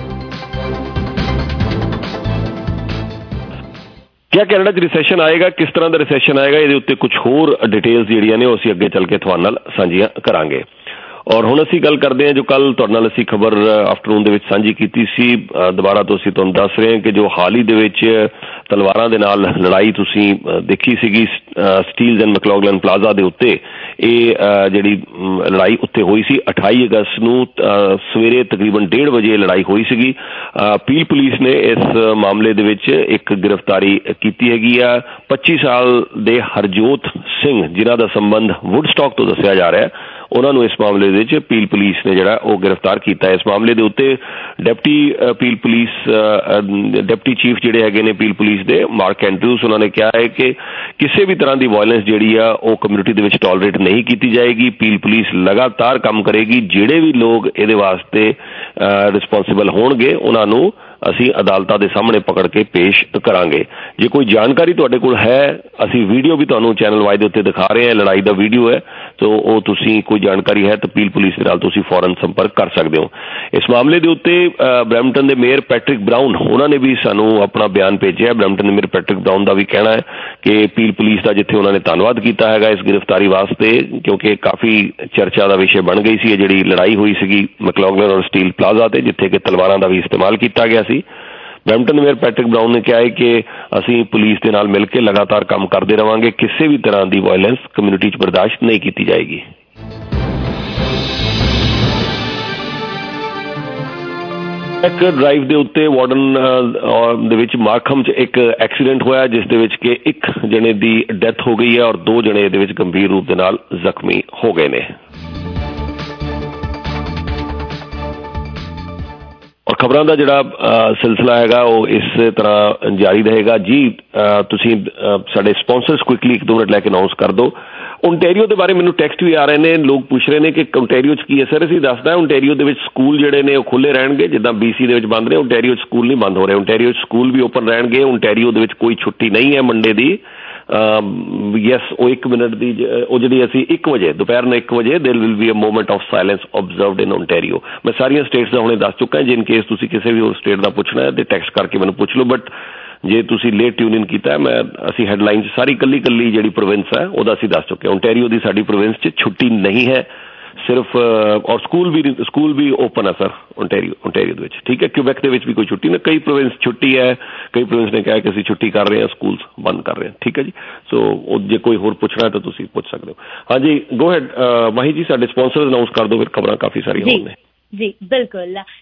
L: ਕਿਆ ਕੈਨੇਡਾ 'ਚ ਰਿਸੈਸ਼ਨ ਆਏਗਾ? ਕਿਸ ਤਰ੍ਹਾਂ ਦਾ ਰਿਸੈਸ਼ਨ ਆਏਗਾ? ਇਹਦੇ ਉੱਤੇ ਕੁਝ ਹੋਰ ਡਿਟੇਲਸ ਜਿਹੜੀਆਂ ਨੇ ਉਹ ਅਸੀਂ ਅੱਗੇ ਚੱਲ ਕੇ ਤੁਹਾਡੇ ਨਾਲ ਸਾਂਝੀਆਂ ਕਰਾਂਗੇ। ਔਰ ਹੁਣ ਅਸੀਂ ਗੱਲ ਕਰਦੇ ਹਾਂ ਜੋ ਕੱਲ ਤੁਹਾਡੇ ਨਾਲ ਅਸੀਂ ਖਬਰ ਆਫਟਰਨੂਨ ਦੇ ਵਿੱਚ ਸਾਂਝੀ ਕੀਤੀ ਸੀ। ਦੁਬਾਰਾ ਤੋਂ ਅਸੀਂ ਤੁਹਾਨੂੰ ਦੱਸ ਰਹੇ ਹਾਂ ਕਿ ਜੋ ਹਾਲ ਹੀ ਦੇ ਵਿੱਚ ਤਲਵਾਰਾਂ ਦੇ ਨਾਲ ਲੜਾਈ ਤੁਸੀਂ ਦੇਖੀ ਸੀਗੀ ਸਟੀਲਜ਼ ਐਂਡ ਮੈਕਲੋਗਲਨ ਪਲਾਜ਼ਾ ਦੇ ਉੱਤੇ, ਇਹ ਜਿਹੜੀ ਲੜਾਈ ਉੱਤੇ ਹੋਈ ਸੀ 28 ਅਗਸਤ ਨੂੰ ਸਵੇਰੇ ਤਕਰੀਬਨ 1:30 ਵਜੇ ਲੜਾਈ ਹੋਈ ਸੀਗੀ। ਪੀਲ ਪੁਲਿਸ ਨੇ ਇਸ ਮਾਮਲੇ ਦੇ ਵਿੱਚ ਇੱਕ ਗ੍ਰਿਫਤਾਰੀ ਕੀਤੀ ਹੈਗੀ ਆ। 25 ਸਾਲ ਦੇ ਹਰਜੋਤ ਸਿੰਘ ਜਿਨ੍ਹਾਂ ਦਾ ਸੰਬੰਧ ਵੁੱਡਸਟਾਕ ਤੋਂ ਦੱਸਿਆ ਜਾ ਰਿਹਾ, ਉਹਨਾਂ ਨੂੰ ਇਸ ਮਾਮਲੇ ਦੇ ਵਿੱਚ ਪੀਲ ਪੁਲਿਸ ਨੇ ਜਿਹੜਾ ਉਹ ਗ੍ਰਿਫਤਾਰ ਕੀਤਾ। ਇਸ ਮਾਮਲੇ ਦੇ ਉੱਤੇ ਡਿਪਟੀ ਚੀਫ ਜਿਹੜੇ ਹੈਗੇ ਨੇ ਪੀਲ ਪੁਲਿਸ ਦੇ, ਮਾਰਕ ਐਂਡਰਿਊਜ਼, ਉਹਨਾਂ ਨੇ ਕਿਹਾ ਹੈ ਕਿ ਕਿਸੇ ਵੀ ਤਰ੍ਹਾਂ ਦੀ ਵਾਇਲੈਂਸ ਜਿਹੜੀ ਆ ਉਹ ਕਮਿਊਨਿਟੀ ਦੇ ਵਿੱਚ ਟੋਲਰੇਟ ਨਹੀਂ ਕੀਤੀ ਜਾਏਗੀ। ਪੀਲ ਪੁਲਿਸ ਲਗਾਤਾਰ ਕੰਮ ਕਰੇਗੀ। ਜਿਹੜੇ ਵੀ ਲੋਕ ਇਹਦੇ ਵਾਸਤੇ ਰਿਸਪੌਂਸਿਬਲ ਹੋਣਗੇ ਉਹਨਾਂ ਨੂੰ ਅਸੀਂ ਅਦਾਲਤਾਂ ਦੇ ਸਾਹਮਣੇ ਪਕੜ ਕੇ ਪੇਸ਼ ਕਰਾਂਗੇ। ਜੇ ਕੋਈ ਜਾਣਕਾਰੀ ਤੁਹਾਡੇ ਕੋਲ ਹੈ, ਅਸੀਂ ਵੀਡੀਓ ਵੀ ਤੁਹਾਨੂੰ ਚੈਨਲ ਵਾਈ ਦੇ ਉੱਤੇ ਦਿਖਾ ਰਹੇ ਹਾਂ, ਲੜਾਈ ਦਾ ਵੀਡੀਓ ਹੈ, ਤਾਂ ਉਹ ਤੁਸੀਂ ਕੋਈ ਜਾਣਕਾਰੀ ਹੈ ਤਾਂ ਪੀਲ ਪੁਲਿਸ ਦੇ ਨਾਲ ਤੁਸੀਂ ਫੌਰਨ ਸੰਪਰਕ ਕਰ ਸਕਦੇ ਹੋ। ਇਸ ਮਾਮਲੇ ਦੇ ਉੱਤੇ ਬਰੈਂਪਟਨ ਦੇ ਮੇਅਰ ਪੈਟਰਿਕ ਬਰਾਊਨ ਉਹਨਾਂ ਨੇ ਵੀ ਸਾਨੂੰ ਆਪਣਾ ਬਿਆਨ ਭੇਜਿਆ। ਬਰੈਂਪਟਨ ਦੇ ਮੇਅਰ ਪੈਟਰਿਕ ਬਰਾਊਨ ਦਾ ਵੀ ਕਹਿਣਾ ਹੈ ਕਿ ਪੀਲ ਪੁਲਿਸ ਦਾ ਜਿੱਥੇ ਉਹਨਾਂ ਨੇ ਧੰਨਵਾਦ ਕੀਤਾ ਹੈਗਾ ਇਸ ਗ੍ਰਿਫਤਾਰੀ ਵਾਸਤੇ, ਕਿਉਂਕਿ ਕਾਫੀ ਚਰਚਾ ਦਾ ਵਿਸ਼ੇ ਬਣ ਗਈ ਸੀ ਇਹ ਜਿਹੜੀ ਲੜਾਈ ਹੋਈ ਸੀਗੀ ਮੈਕਲੋਗਲਨ ਔਰ ਸਟੀਲ ਪਲਾਜ਼ਾ ਤੇ, ਜਿੱਥੇ ਕਿ ਤਲਵਾਰਾਂ ਦਾ ਵੀ ਇਸਤੇਮਾਲ ਕੀਤਾ ਗਿਆ ਸੀ। ਬਰੈਂਪਟਨ ਦੇ ਮੇਅਰ ਪੈਟਰਿਕ ਬਰਾਊਨ ਨੇ ਕਿਹਾ ਹੈ ਕਿ ਅਸੀਂ ਪੁਲਿਸ ਦੇ ਨਾਲ ਮਿਲ ਕੇ ਲਗਾਤਾਰ ਕੰਮ ਕਰਦੇ ਰਹਾਂਗੇ। ਕਿਸੇ ਵੀ ਤਰ੍ਹਾਂ ਦੀ ਵਾਇਲੈਂਸ ਕਮਿਊਨਿਟੀ 'ਚ ਬਰਦਾਸ਼ਤ ਨਹੀਂ ਕੀਤੀ ਜਾਏਗੀ। ਇੱਕ ਡਰਾਈਵ ਦੇ ਉੱਤੇ ਵਾਰਡਨ ਦੇ ਵਿੱਚ ਮਾਰਖਮ 'ਚ ਇੱਕ ਐਕਸੀਡੈਂਟ ਹੋਇਆ, ਜਿਸ ਦੇ ਵਿੱਚ ਕਿ 1 ਜਣੇ ਦੀ ਡੈਥ ਹੋ ਗਈ ਹੈ ਔਰ 2 ਜਣੇ ਇਹਦੇ ਵਿੱਚ ਗੰਭੀਰ ਰੂਪ ਦੇ ਨਾਲ ਜ਼ਖਮੀ ਹੋ ਗਏ ਨੇ। ਔਰ ਖਬਰਾਂ ਦਾ ਜਿਹੜਾ ਸਿਲਸਿਲਾ ਹੈਗਾ ਉਹ ਇਸ ਤਰ੍ਹਾਂ ਜਾਰੀ ਰਹੇਗਾ ਜੀ। ਤੁਸੀਂ ਸਾਡੇ ਸਪਾਂਸਰਸ ਕੁਇਕਲੀ 1-2 ਮਿੰਟ ਲੈ ਕੇ ਅਨਾਉਂਸ ਕਰ ਦਿਓ। ਓਨਟਾਰੀਓ ਦੇ ਬਾਰੇ ਮੈਨੂੰ ਟੈਕਸਟ ਵੀ ਆ ਰਹੇ ਨੇ, ਲੋਕ ਪੁੱਛ ਰਹੇ ਨੇ ਕਿ ਓਨਟਾਰੀਓ 'ਚ ਕੀ ਅਸਰ। ਅਸੀਂ ਦੱਸਦਾ ਓਨਟਾਰੀਓ ਦੇ ਵਿੱਚ ਸਕੂਲ ਜਿਹੜੇ ਨੇ ਉਹ ਖੁੱਲ੍ਹੇ ਰਹਿਣਗੇ, ਜਿੱਦਾਂ BC ਦੇ ਵਿੱਚ ਬੰਦ ਨੇ, ਓਨਟਾਰੀਓ 'ਚ ਸਕੂਲ ਨਹੀਂ ਬੰਦ ਹੋ ਰਹੇ। ਓਨਟਾਰੀਓ 'ਚ ਸਕੂਲ ਵੀ ਓਪਨ ਰਹਿਣਗੇ। ਓਨਟਾਰੀਓ ਦੇ ਵਿੱਚ ਕੋਈ ਛੁੱਟੀ ਨਹੀਂ ਹੈ ਮੰਡੇ ਦੀ। ਯੈਸ, ਉਹ 1 ਮਿੰਟ ਦੀ ਉਹ ਜਿਹੜੀ ਅਸੀਂ 1 ਵਜੇ ਦੁਪਹਿਰ ਨੂੰ 1 ਵਜੇ there will be a moment of silence observed in Ontario. ਮੈਂ ਸਾਰੀਆਂ ਸਟੇਟਸ ਦਾ ਹੁਣੇ ਦੱਸ ਚੁੱਕਾ। ਜੇ ਇਨ ਕੇਸ ਤੁਸੀਂ ਕਿਸੇ ਵੀ ਹੋਰ ਸਟੇਟ ਦਾ ਪੁੱਛਣਾ ਹੈ ਤੇ ਟੈਕਸਟ ਕਰਕੇ ਮੈਨੂੰ ਪੁੱਛ ਲਓ। ਬਟ ਜੇ ਤੁਸੀਂ ਲੇਟ ਟਿਊਨ ਇਨ ਕੀਤਾ, ਅਸੀਂ ਹੈਡਲਾਈਨ 'ਚ ਸਾਰੀ ਕੱਲੀ ਜਿਹੜੀ ਪ੍ਰੋਵਿੰਸ ਹੈ ਉਹਦਾ ਅਸੀਂ ਦੱਸ ਚੁੱਕੇ। ਓਨਟਾਰੀਓ ਦੀ ਸਾਡੀ ਪ੍ਰੋਵਿੰਸ 'ਚ ਛੁੱਟੀ ਨਹੀਂ ਹੈ ਸਿਰਫ, ਔਰ ਸਕੂਲ ਵੀ ਓਪਨ ਹੈ ਸਰ ਓਨਟਾਰੀਓ ਦੇ ਵਿੱਚ, ਠੀਕ ਹੈ। ਕਿਊਬੈਕ ਦੇ ਵਿੱਚ ਵੀ ਕੋਈ ਛੁੱਟੀ ਨਹੀਂ। ਕਈ ਪ੍ਰੋਵਿੰਸ ਛੁੱਟੀ ਹੈ, ਕਈ ਪ੍ਰੋਵਿੰਸ ਨੇ ਕਿਹਾ ਕਿ ਅਸੀਂ ਛੁੱਟੀ ਕਰ ਰਹੇ ਹਾਂ, ਸਕੂਲ ਬੰਦ ਕਰ ਰਹੇ ਹਾਂ, ਠੀਕ ਹੈ ਜੀ। ਸੋ ਜੇ ਕੋਈ ਹੋਰ ਪੁੱਛਣਾ ਤਾਂ ਤੁਸੀਂ ਪੁੱਛ ਸਕਦੇ ਹੋ। ਹਾਂਜੀ, ਗੋ ਹੈਡ ਮਾਹੀ ਜੀ, ਸਾਡੇ ਸਪਾਂਸਰ ਅਨਾਉਂਸ ਕਰ ਦਿਓ, ਫਿਰ ਖਬਰਾਂ ਕਾਫੀ ਸਾਰੀਆਂ ਹੋਣ ਨੇ।
E: ਜੀ ਬਿਲਕੁਲ।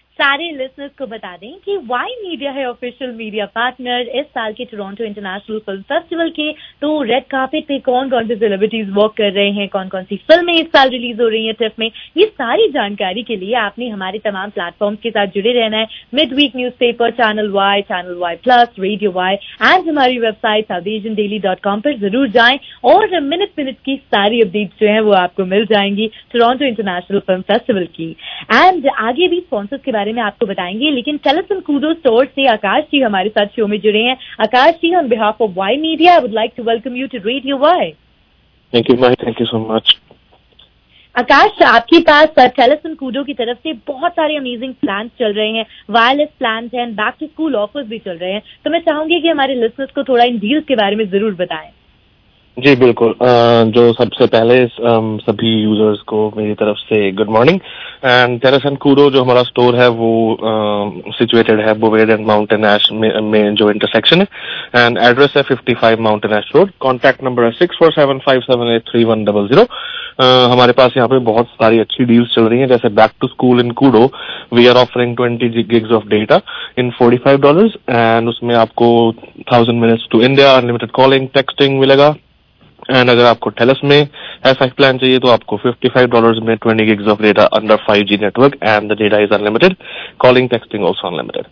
E: सारे लिसनर्स को बता दें कि वाई मीडिया है ऑफिशियल मीडिया पार्टनर इस साल के टोरंटो इंटरनेशनल फिल्म फेस्टिवल के। तो रेड कार्पेट पे कौन कौन से सेलिब्रिटीज वॉक कर रहे हैं, कौन कौन सी फिल्में इस साल रिलीज हो रही हैं टिफ में, ये सारी जानकारी के लिए आपने हमारे तमाम प्लेटफॉर्म्स के साथ जुड़े रहना है। Midweek newspaper, channel Y plus, radio Y and हमारी वेबसाइट southasiandaily.com पर जरूर जाएं और मिनट की सारी अपडेट्स जो है वो आपको मिल जाएंगी टोरंटो इंटरनेशनल फिल्म फेस्टिवल की। एंड आगे भी स्पॉन्सर्स के बारे में आपको बताएंगे, लेकिन टेलस एंड कूडो स्टोर से आकाश जी हमारे साथ शो में जुड़े हैं। Akash ji, on behalf of Y Media I would like to welcome you to radio Y.
M: Thank you Mahi, thank you so much.
E: Akash, आपके पास टेलस एंड कूडो की तरफ से बहुत सारे अमेजिंग प्लान्स चल रहे हैं, वायरलेस प्लान्स हैं, बैक टू स्कूल ऑफर्स भी चल रहे हैं। तो मैं चाहूंगी कि हमारे लिसनर्स को थोड़ा इन डील्स के बारे में जरूर बताएं।
M: जी बिल्कुल। जो सबसे पहले सभी यूजर्स को मेरी तरफ से good morning. And Telus and Koodo जो हमारा स्टोर है वो सिचुएटेड है बोवेड एंड माउंटेन एश में जो इंटरसेक्शन है। एंड एड्रेस है 55 Mountain Ash Road. Contact number है 6475783100। हमारे पास यहाँ पे बहुत सारी अच्छी डील्स चल रही हैं, जैसे back to school in Koodo we are offering 20 gigs of data in $45 and उसमें आपको 1000 minutes to India, unlimited calling, texting मिलेगा। एंड अगर आपको टेलस में ऐसा प्लान चाहिए तो आपको $55 में 20 gigs of data under 5G network and the data is unlimited, calling texting also unlimited.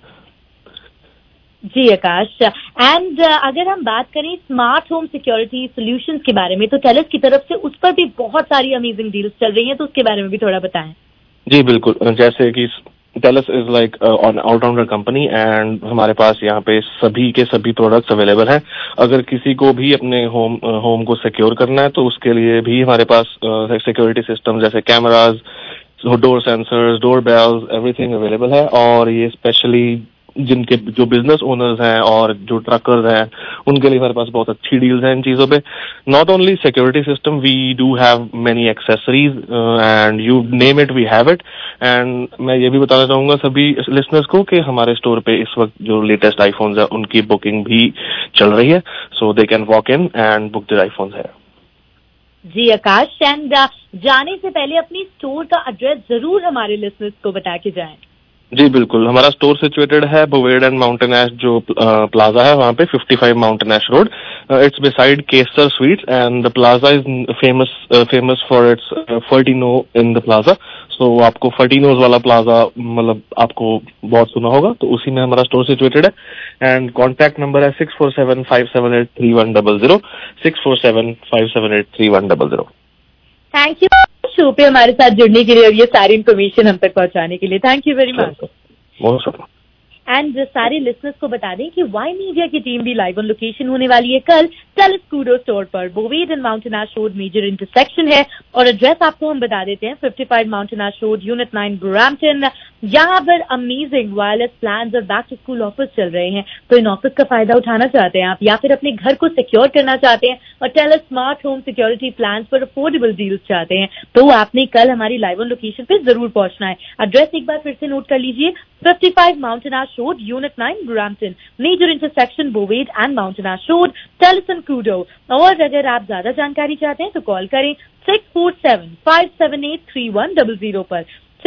E: जी आकाश, एंड अगर हम बात करें स्मार्ट होम सिक्योरिटी सॉल्यूशंस के बारे में, तो टेलस की तरफ से उस पर भी बहुत सारी अमेजिंग डील्स चल रही हैं, तो उसके बारे में भी थोड़ा बताएं।
M: जी बिल्कुल। जैसे कि Telus is like all rounder company and हमारे पास यहाँ पे सभी के सभी प्रोडक्ट्स अवेलेबल हैं। अगर किसी को भी अपने होम को सिक्योर करना है तो उसके लिए भी हमारे पास सिक्योरिटी सिस्टम जैसे cameras, door sensors, door bells, everything available है। और ये स्पेशली जिनके जो बिजनेस ओनर्स हैं और जो ट्रकर्स हैं उनके लिए हमारे पास बहुत अच्छी डील्स हैं इन चीजों पे। Not only security system, we do have many accessories and you name it we have it. And मैं ये भी बताना चाहूंगा सभी लिसनर्स को कि हमारे स्टोर पे इस वक्त जो लेटेस्ट आईफोन्स है उनकी बुकिंग भी चल रही है, so they can walk in and book their iPhones है।
E: जी आकाश, एंड जाने से पहले अपनी स्टोर का एड्रेस जरूर हमारे लिसनर्स को बता के जाएं।
M: जी बिल्कुल। हमारा स्टोर सिचुएटेड है बोवेड एंड माउंटेन एश जो प्लाजा है वहाँ पे 55 Mountain Ash Road. It's beside Kesar Sweets and the plaza is famous for its Fortinos in the plaza. So आपको फर्टिनोज वाला प्लाजा मतलब आपको बहुत सुना होगा, तो उसी में हमारा स्टोर सिचुएटेड है। एंड कॉन्टैक्ट नंबर है 6475783100, 6475783100।
E: थैंक यू शो पे हमारे साथ जुड़ने के लिए और ये सारी इन्फॉर्मेशन हम तक पहुंचाने के लिए। Thank you very much. And सारे लिसनर्स को बता दें कि वाई मीडिया की टीम भी लाइव ऑन लोकेशन होने वाली है कल टेलस कूडो स्टोर पर। Bovaird and Mountain Ash Road major intersection है और एड्रेस आपको हम बता देते हैं 55 Mountain Ash Road, unit 9, Brampton. यहाँ पर अमेजिंग वायरलेस प्लान्स और बैक टू स्कूल ऑफर्स चल रहे हैं, तो इन ऑफर्स का फायदा उठाना चाहते हैं आप या फिर अपने घर को सिक्योर करना चाहते हैं और Telus smart home security plans पर अफोर्डेबल डील्स चाहते हैं, तो आपने कल हमारी लाइव ऑन लोकेशन पे जरूर पहुंचना है। एड्रेस एक बार फिर से नोट कर लीजिए, 55 Mountain Ash Road, unit 9, Brampton, major intersection Bovaird and Mountain Ash Road, Telus and Koodo. और अगर आप ज्यादा जानकारी चाहते हैं तो कॉल करें 647-578-3100 पर,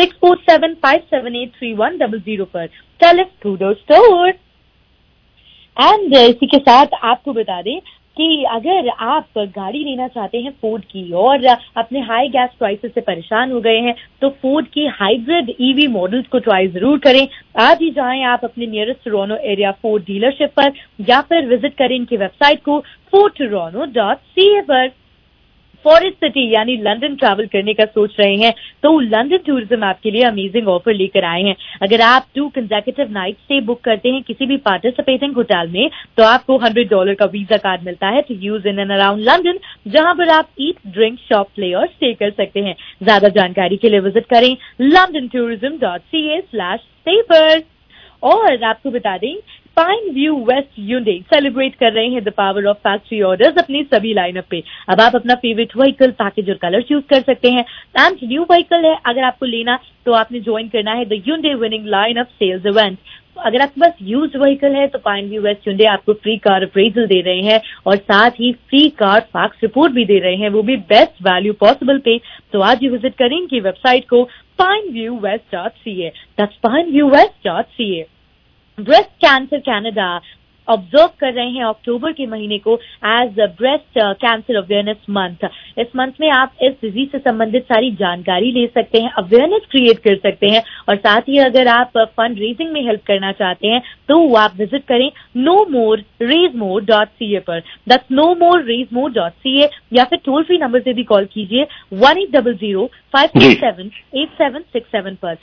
E: 647-578-3100 पर, टेलस कूडो स्टोर। एंड इसी के साथ आपको बता दें कि अगर आप गाड़ी लेना चाहते हैं फोर्ड की और अपने हाई गैस प्राइसेस से परेशान हो गए हैं, तो फोर्ड की हाइब्रिड ईवी मॉडल्स को ट्राई जरूर करें। आज ही जाएं आप अपने nearest Toronto area Ford dealership पर या फिर विजिट करें इनकी वेबसाइट को fordtoronto.ca पर। फॉरेस्ट सिटी यानी लंदन ट्रैवल करने का सोच रहे हैं तो लंदन टूरिज्म आपके लिए अमेजिंग ऑफर लेकर आए हैं। अगर आप 2 कंसेक्यूटिव नाइट स्टे बुक करते हैं किसी भी पार्टिसिपेटिंग होटल में तो आपको $100 का वीजा कार्ड मिलता है to use in and around London, जहां पर आप ईट, ड्रिंक, शॉप, प्ले और स्टे कर सकते हैं। ज्यादा जानकारी के लिए विजिट करें london tourism.ca/stay पर। और आपको बता दें Pine view waste Hyundai celebrate कर रहे हैं the power of factory orders अपनी सभी लाइनअप पे। अब आप अपना फेवरेट व्हीकल, पैकेज और कलर चूज कर सकते हैं। एंड न्यू व्हीकल है अगर आपको लेना तो आपने ज्वाइन करना है the Hyundai winning lineup sales event. अगर आपके पास यूज्ड व्हीकल है तो पाइन व्यू वेस्ट Hyundai आपको फ्री कार अप्रेजल दे रहे हैं और साथ ही फ्री कार फैक्स रिपोर्ट भी दे रहे हैं, वो भी बेस्ट वैल्यू पॉसिबल पे। तो आज ही विजिट करें इनकी वेबसाइट को pineviewwest.ca। That's pineviewwest.ca। Breast cancer Canada observe कर रहे हैं अक्टूबर के महीने को as breast cancer awareness month. इस मंथ में आप इस डिजीज से संबंधित सारी जानकारी ले सकते हैं, अवेयरनेस क्रिएट कर सकते हैं और साथ ही अगर आप फंड रेजिंग में हेल्प करना चाहते हैं तो आप विजिट करें nomoreraisemore.ca पर। दैट्स nomoreraisemore.ca या फिर टोल फ्री नंबर से भी कॉल कीजिए 1800-567-8767 पर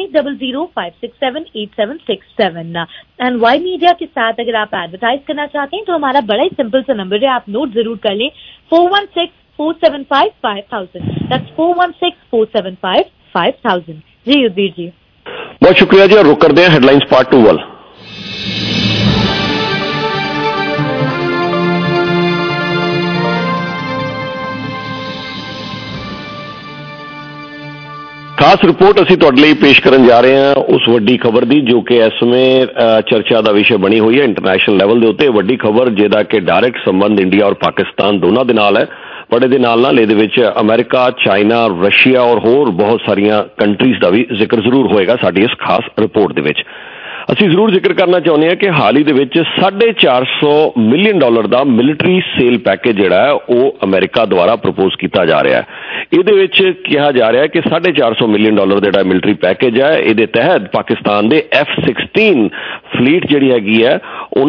E: 1800-567-8767। एंड वाई मीडिया के साथ अगर आप एडवर्टाइज करना चाहते हैं तो हमारा बड़ा ही सिंपल सा नंबर है, आप नोट जरूर कर लें 416-475-5000। दैट्स 416-475-5000। जी युद्धवीर जी,
L: बहुत शुक्रिया जी। और रुक करते हैं हेडलाइंस पार्ट 2 वाल। खास रिपोर्ट ਅਸੀਂ ਤੁਹਾਡੇ ਲਈ ਪੇਸ਼ ਕਰਨ ਜਾ ਰਹੇ ਹਾਂ ਉਸ ਵੱਡੀ ਖਬਰ ਦੀ ਜੋ ਕਿ ਇਸ ਸਮੇਂ ਚਰਚਾ ਦਾ ਵਿਸ਼ਾ ਬਣੀ ਹੋਈ ਹੈ ਇੰਟਰਨੈਸ਼ਨਲ ਲੈਵਲ ਦੇ ਉੱਤੇ। ਵੱਡੀ ਖਬਰ ਜਿਹਦਾ ਕਿ ਡਾਇਰੈਕਟ ਸੰਬੰਧ ਇੰਡੀਆ ਔਰ ਪਾਕਿਸਤਾਨ ਦੋਨਾਂ ਦੇ ਨਾਲ ਹੈ, ਪਰ ਇਹਦੇ ਨਾਲ ਇਹਦੇ ਵਿੱਚ ਅਮਰੀਕਾ, ਚਾਈਨਾ, ਰਸ਼ੀਆ ਔਰ ਹੋਰ ਬਹੁਤ ਸਾਰੀਆਂ ਕੰਟਰੀਜ਼ ਦਾ ਵੀ ਜ਼ਿਕਰ ਜ਼ਰੂਰ ਹੋਏਗਾ ਸਾਡੀ ਇਸ ਖਾਸ ਰਿਪੋਰਟ ਦੇ ਵਿੱਚ। ਅਸੀਂ ਜ਼ਰੂਰ ਜ਼ਿਕਰ ਕਰਨਾ ਚਾਹੁੰਦੇ ਹਾਂ ਕਿ ਹਾਲ ਹੀ ਦੇ ਵਿੱਚ $450 ਮਿਲੀਅਨ ਦਾ ਮਿਲਟਰੀ ਸੇਲ ਪੈਕੇਜ ਜਿਹੜਾ ਹੈ ਉਹ ਅਮਰੀਕਾ ਦੁਆਰਾ ਪ੍ਰਪੋਜ਼ ਕੀਤਾ ਜਾ ਰਿਹਾ ਹੈ। ਇਹਦੇ ਵਿੱਚ ਕਿਹਾ ਜਾ ਰਿਹਾ ਹੈ ਕਿ $450 ਮਿਲੀਅਨ ਦਾ ਜਿਹੜਾ ਮਿਲਟਰੀ ਪੈਕੇਜ ਹੈ ਇਹਦੇ ਤਹਿਤ ਪਾਕਿਸਤਾਨ ਦੇ F-16 ਫਲੀਟ ਜਿਹੜੀ ਹੈਗੀ ਹੈ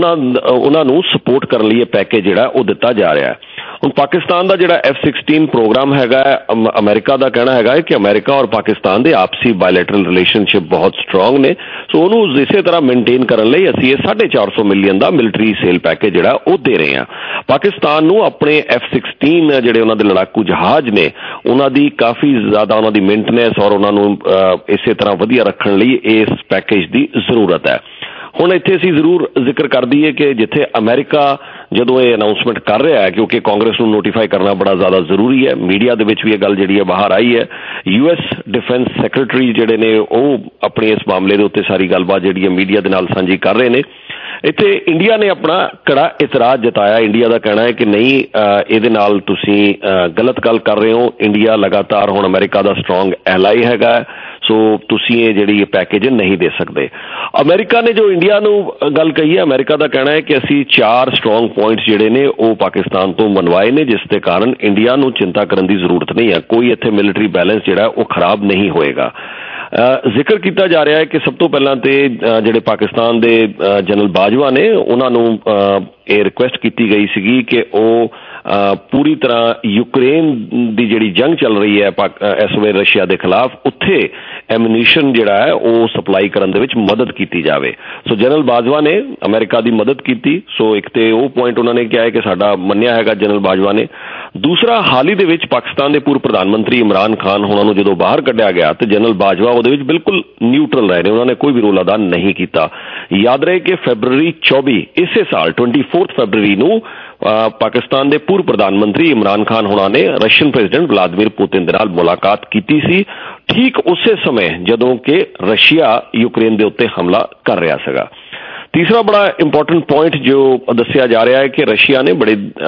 L: ਉਹਨਾਂ ਨੂੰ ਸਪੋਰਟ ਕਰਨ ਲਈ ਇਹ ਪੈਕੇਜ ਜਿਹੜਾ ਉਹ ਦਿੱਤਾ ਜਾ ਰਿਹਾ ਹੈ। ਹੁਣ ਪਾਕਿਸਤਾਨ ਦਾ ਜਿਹੜਾ F-16 ਪ੍ਰੋਗਰਾਮ ਹੈਗਾ ਅਮਰੀਕਾ ਦਾ ਕਹਿਣਾ ਹੈਗਾ ਕਿ ਅਮਰੀਕਾ ਔਰ ਪਾਕਿਸਤਾਨ ਦੇ ਆਪਸੀ ਬਾਇਲੈਟਰਲ ਰਿਲੇਸ਼ਨਸ਼ਿਪ ਬਹੁਤ ਸਟਰੋਂਗ ਨੇ, ਸੋ ਉਹਨੂੰ ਇਸੇ ਤਰ੍ਹਾਂ ਮੇਨਟੇਨ ਕਰਨ ਲਈ ਅਸੀਂ ਇਹ $450 ਮਿਲੀਅਨ ਦਾ ਮਿਲਟਰੀ ਸੇਲ ਪੈਕੇਜ ਜਿਹੜਾ ਉਹ ਦੇ ਰਹੇ ਹਾਂ। ਪਾਕਿਸਤਾਨ ਨੂੰ ਆਪਣੇ F-16 ਜਿਹੜੇ ਉਹਨਾਂ ਦੇ ਲੜਾਕੂ ਜਹਾਜ਼ ਨੇ ਉਹਨਾਂ ਦੀ ਕਾਫੀ ਜ਼ਿਆਦਾ ਉਹਨਾਂ ਦੀ ਮੇਨਟੇਨੈਂਸ ਔਰ ਉਹਨਾਂ ਨੂੰ ਇਸੇ ਤਰ੍ਹਾਂ ਵਧੀਆ ਰੱਖਣ ਲਈ ਇਸ ਪੈਕੇਜ ਦੀ ਜ਼ਰੂਰਤ ਹੈ। ਹੁਣ ਇੱਥੇ ਅਸੀਂ ਜ਼ਰੂਰ ਜ਼ਿਕਰ ਕਰ ਦਈਏ ਕਿ ਜਿੱਥੇ ਅਮਰੀਕਾ ਜਦੋਂ ਇਹ ਅਨਾਊਂਸਮੈਂਟ ਕਰ ਰਿਹਾ ਹੈ ਕਿਉਂਕਿ ਕਾਂਗਰਸ ਨੂੰ ਨੋਟੀਫਾਈ ਕਰਨਾ ਬੜਾ ਜ਼ਿਆਦਾ ਜ਼ਰੂਰੀ ਹੈ, ਮੀਡੀਆ ਦੇ ਵਿੱਚ ਵੀ ਇਹ ਗੱਲ ਜਿਹੜੀ ਹੈ ਬਾਹਰ ਆਈ ਹੈ। US ਡਿਫੈਂਸ ਸੈਕਟਰੀ ਜਿਹੜੇ ਨੇ ਉਹ ਆਪਣੇ ਇਸ ਮਾਮਲੇ ਦੇ ਉੱਤੇ ਸਾਰੀ ਗੱਲਬਾਤ ਜਿਹੜੀ ਹੈ ਮੀਡੀਆ ਦੇ ਨਾਲ ਸਾਂਝੀ ਕਰ ਰਹੇ ਨੇ। ਇੱਥੇ ਇੰਡੀਆ ਨੇ ਆਪਣਾ ਕੜਾ ਇਤਰਾਜ਼ ਜਤਾਇਆ। ਇੰਡੀਆ ਦਾ ਕਹਿਣਾ ਹੈ ਕਿ ਨਹੀਂ, ਇਹਦੇ ਨਾਲ ਤੁਸੀਂ ਗਲਤ ਗੱਲ ਕਰ ਰਹੇ ਹੋ। ਇੰਡੀਆ ਲਗਾਤਾਰ ਹੁਣ ਅਮਰੀਕਾ ਦਾ ਸਟਰੋਂਗ ਐਲਾਈ ਹੈਗਾ, ਸੋ ਤੁਸੀਂ ਇਹ ਜਿਹੜੀ ਪੈਕੇਜ ਨਹੀਂ ਦੇ ਸਕਦੇ। ਅਮਰੀਕਾ ਨੇ ਜੋ ਇੰਡੀਆ ਨੂੰ ਗੱਲ ਕਹੀ ਹੈ, ਅਮਰੀਕਾ ਦਾ ਕਹਿਣਾ ਹੈ ਕਿ ਅਸੀਂ 4 ਸਟਰੋਂਗ ਪੁਆਇੰਟਸ ਜਿਹੜੇ ਨੇ ਉਹ ਪਾਕਿਸਤਾਨ ਤੋਂ ਮੰਨਵਾਏ ਨੇ ਜਿਸ ਦੇ ਕਾਰਨ ਇੰਡੀਆ ਨੂੰ ਚਿੰਤਾ ਕਰਨ ਦੀ ਜ਼ਰੂਰਤ ਨਹੀਂ ਹੈ, ਕੋਈ ਇੱਥੇ ਮਿਲਟਰੀ ਬੈਲੈਂਸ ਜਿਹੜਾ ਉਹ ਖਰਾਬ ਨਹੀਂ ਹੋਏਗਾ। ਜ਼ਿਕਰ ਕੀਤਾ ਜਾ ਰਿਹਾ ਹੈ ਕਿ ਸਭ ਤੋਂ ਪਹਿਲਾਂ ਤੇ ਜਿਹੜੇ ਪਾਕਿਸਤਾਨ ਦੇ ਜਨਰਲ ਬਾਜਵਾ ਨੇ ਉਹਨਾਂ ਨੂੰ ਇਹ ਰਿਕੁਐਸਟ ਕੀਤੀ ਗਈ ਸੀਗੀ ਕਿ ਉਹ ਪੂਰੀ ਤਰ੍ਹਾਂ ਯੂਕਰੇਨ ਦੀ ਜਿਹੜੀ ਜੰਗ ਚੱਲ ਰਹੀ ਹੈ ਇਸ ਵੇਲੇ ਰਸ਼ੀਆ ਦੇ ਖਿਲਾਫ, ਉੱਥੇ ਐਮੂਨੀਸ਼ਨ ਜਿਹੜਾ ਹੈ ਉਹ ਸਪਲਾਈ ਕਰਨ ਦੇ ਵਿੱਚ ਮਦਦ ਕੀਤੀ ਜਾਵੇ। ਸੋ ਜਨਰਲ ਬਾਜਵਾ ਨੇ ਅਮਰੀਕਾ ਦੀ ਮਦਦ ਕੀਤੀ। ਸੋ ਇੱਕ ਤੇ ਉਹ ਪੁਆਇੰਟ ਉਹਨਾਂ ਨੇ ਕਿਹਾ ਹੈ ਕਿ ਸਾਡਾ ਮੰਨਿਆ ਹੈਗਾ ਜਨਰਲ ਬਾਜਵਾ ਨੇ। ਦੂਸਰਾ, ਹਾਲ ਹੀ ਦੇ ਵਿੱਚ ਪਾਕਿਸਤਾਨ ਦੇ ਪੂਰਵ ਪ੍ਰਧਾਨ ਮੰਤਰੀ ਇਮਰਾਨ ਖਾਨ ਉਹਨਾਂ ਨੂੰ ਜਦੋਂ ਬਾਹਰ ਕੱਢਿਆ ਗਿਆ ਤੇ ਜਨਰਲ ਬਾਜਵਾ ਉਹਦੇ ਵਿੱਚ ਬਿਲਕੁਲ ਨਿਊਟਰਲ ਰਹੇ ਨੇ, ਉਹਨਾਂ ਨੇ ਕੋਈ ਵੀ ਰੋਲ ਅਦਾ ਨਹੀਂ ਕੀਤਾ। ਯਾਦ ਰਹੇ ਕਿ ਫੈਬਰਵਰੀ 24 ਇਸੇ ਸਾਲ 24 ਫੈਬਰਵਰੀ ਨੂੰ ਪਾਕਿਸਤਾਨ ਦੇ ਪੂਰਵ ਪ੍ਰਧਾਨ ਮੰਤਰੀ ਇਮਰਾਨ ਖਾਨ ਹੋਣਾ ਨੇ ਰਸ਼ੀਅਨ ਪ੍ਰੈਜ਼ੀਡੈਂਟ ਵਲਾਦੀਮੀਰ ਪੁਤਿਨ ਦੇ ਨਾਲ ਮੁਲਾਕਾਤ ਕੀਤੀ ਸੀ, ਠੀਕ ਉਸੇ ਸਮੇਂ ਜਦੋਂ ਕਿ ਰਸ਼ੀਆ ਯੂਕਰੇਨ ਦੇ ਉੱਤੇ ਹਮਲਾ ਕਰ ਰਿਹਾ ਸੀਗਾ। ਤੀਸਰਾ ਬੜਾ ਇੰਪੋਰਟੈਂਟ ਪੁਆਇੰਟ ਜੋ ਦੱਸਿਆ ਜਾ ਰਿਹਾ ਹੈ ਕਿ ਰਸ਼ੀਆ ਨੇ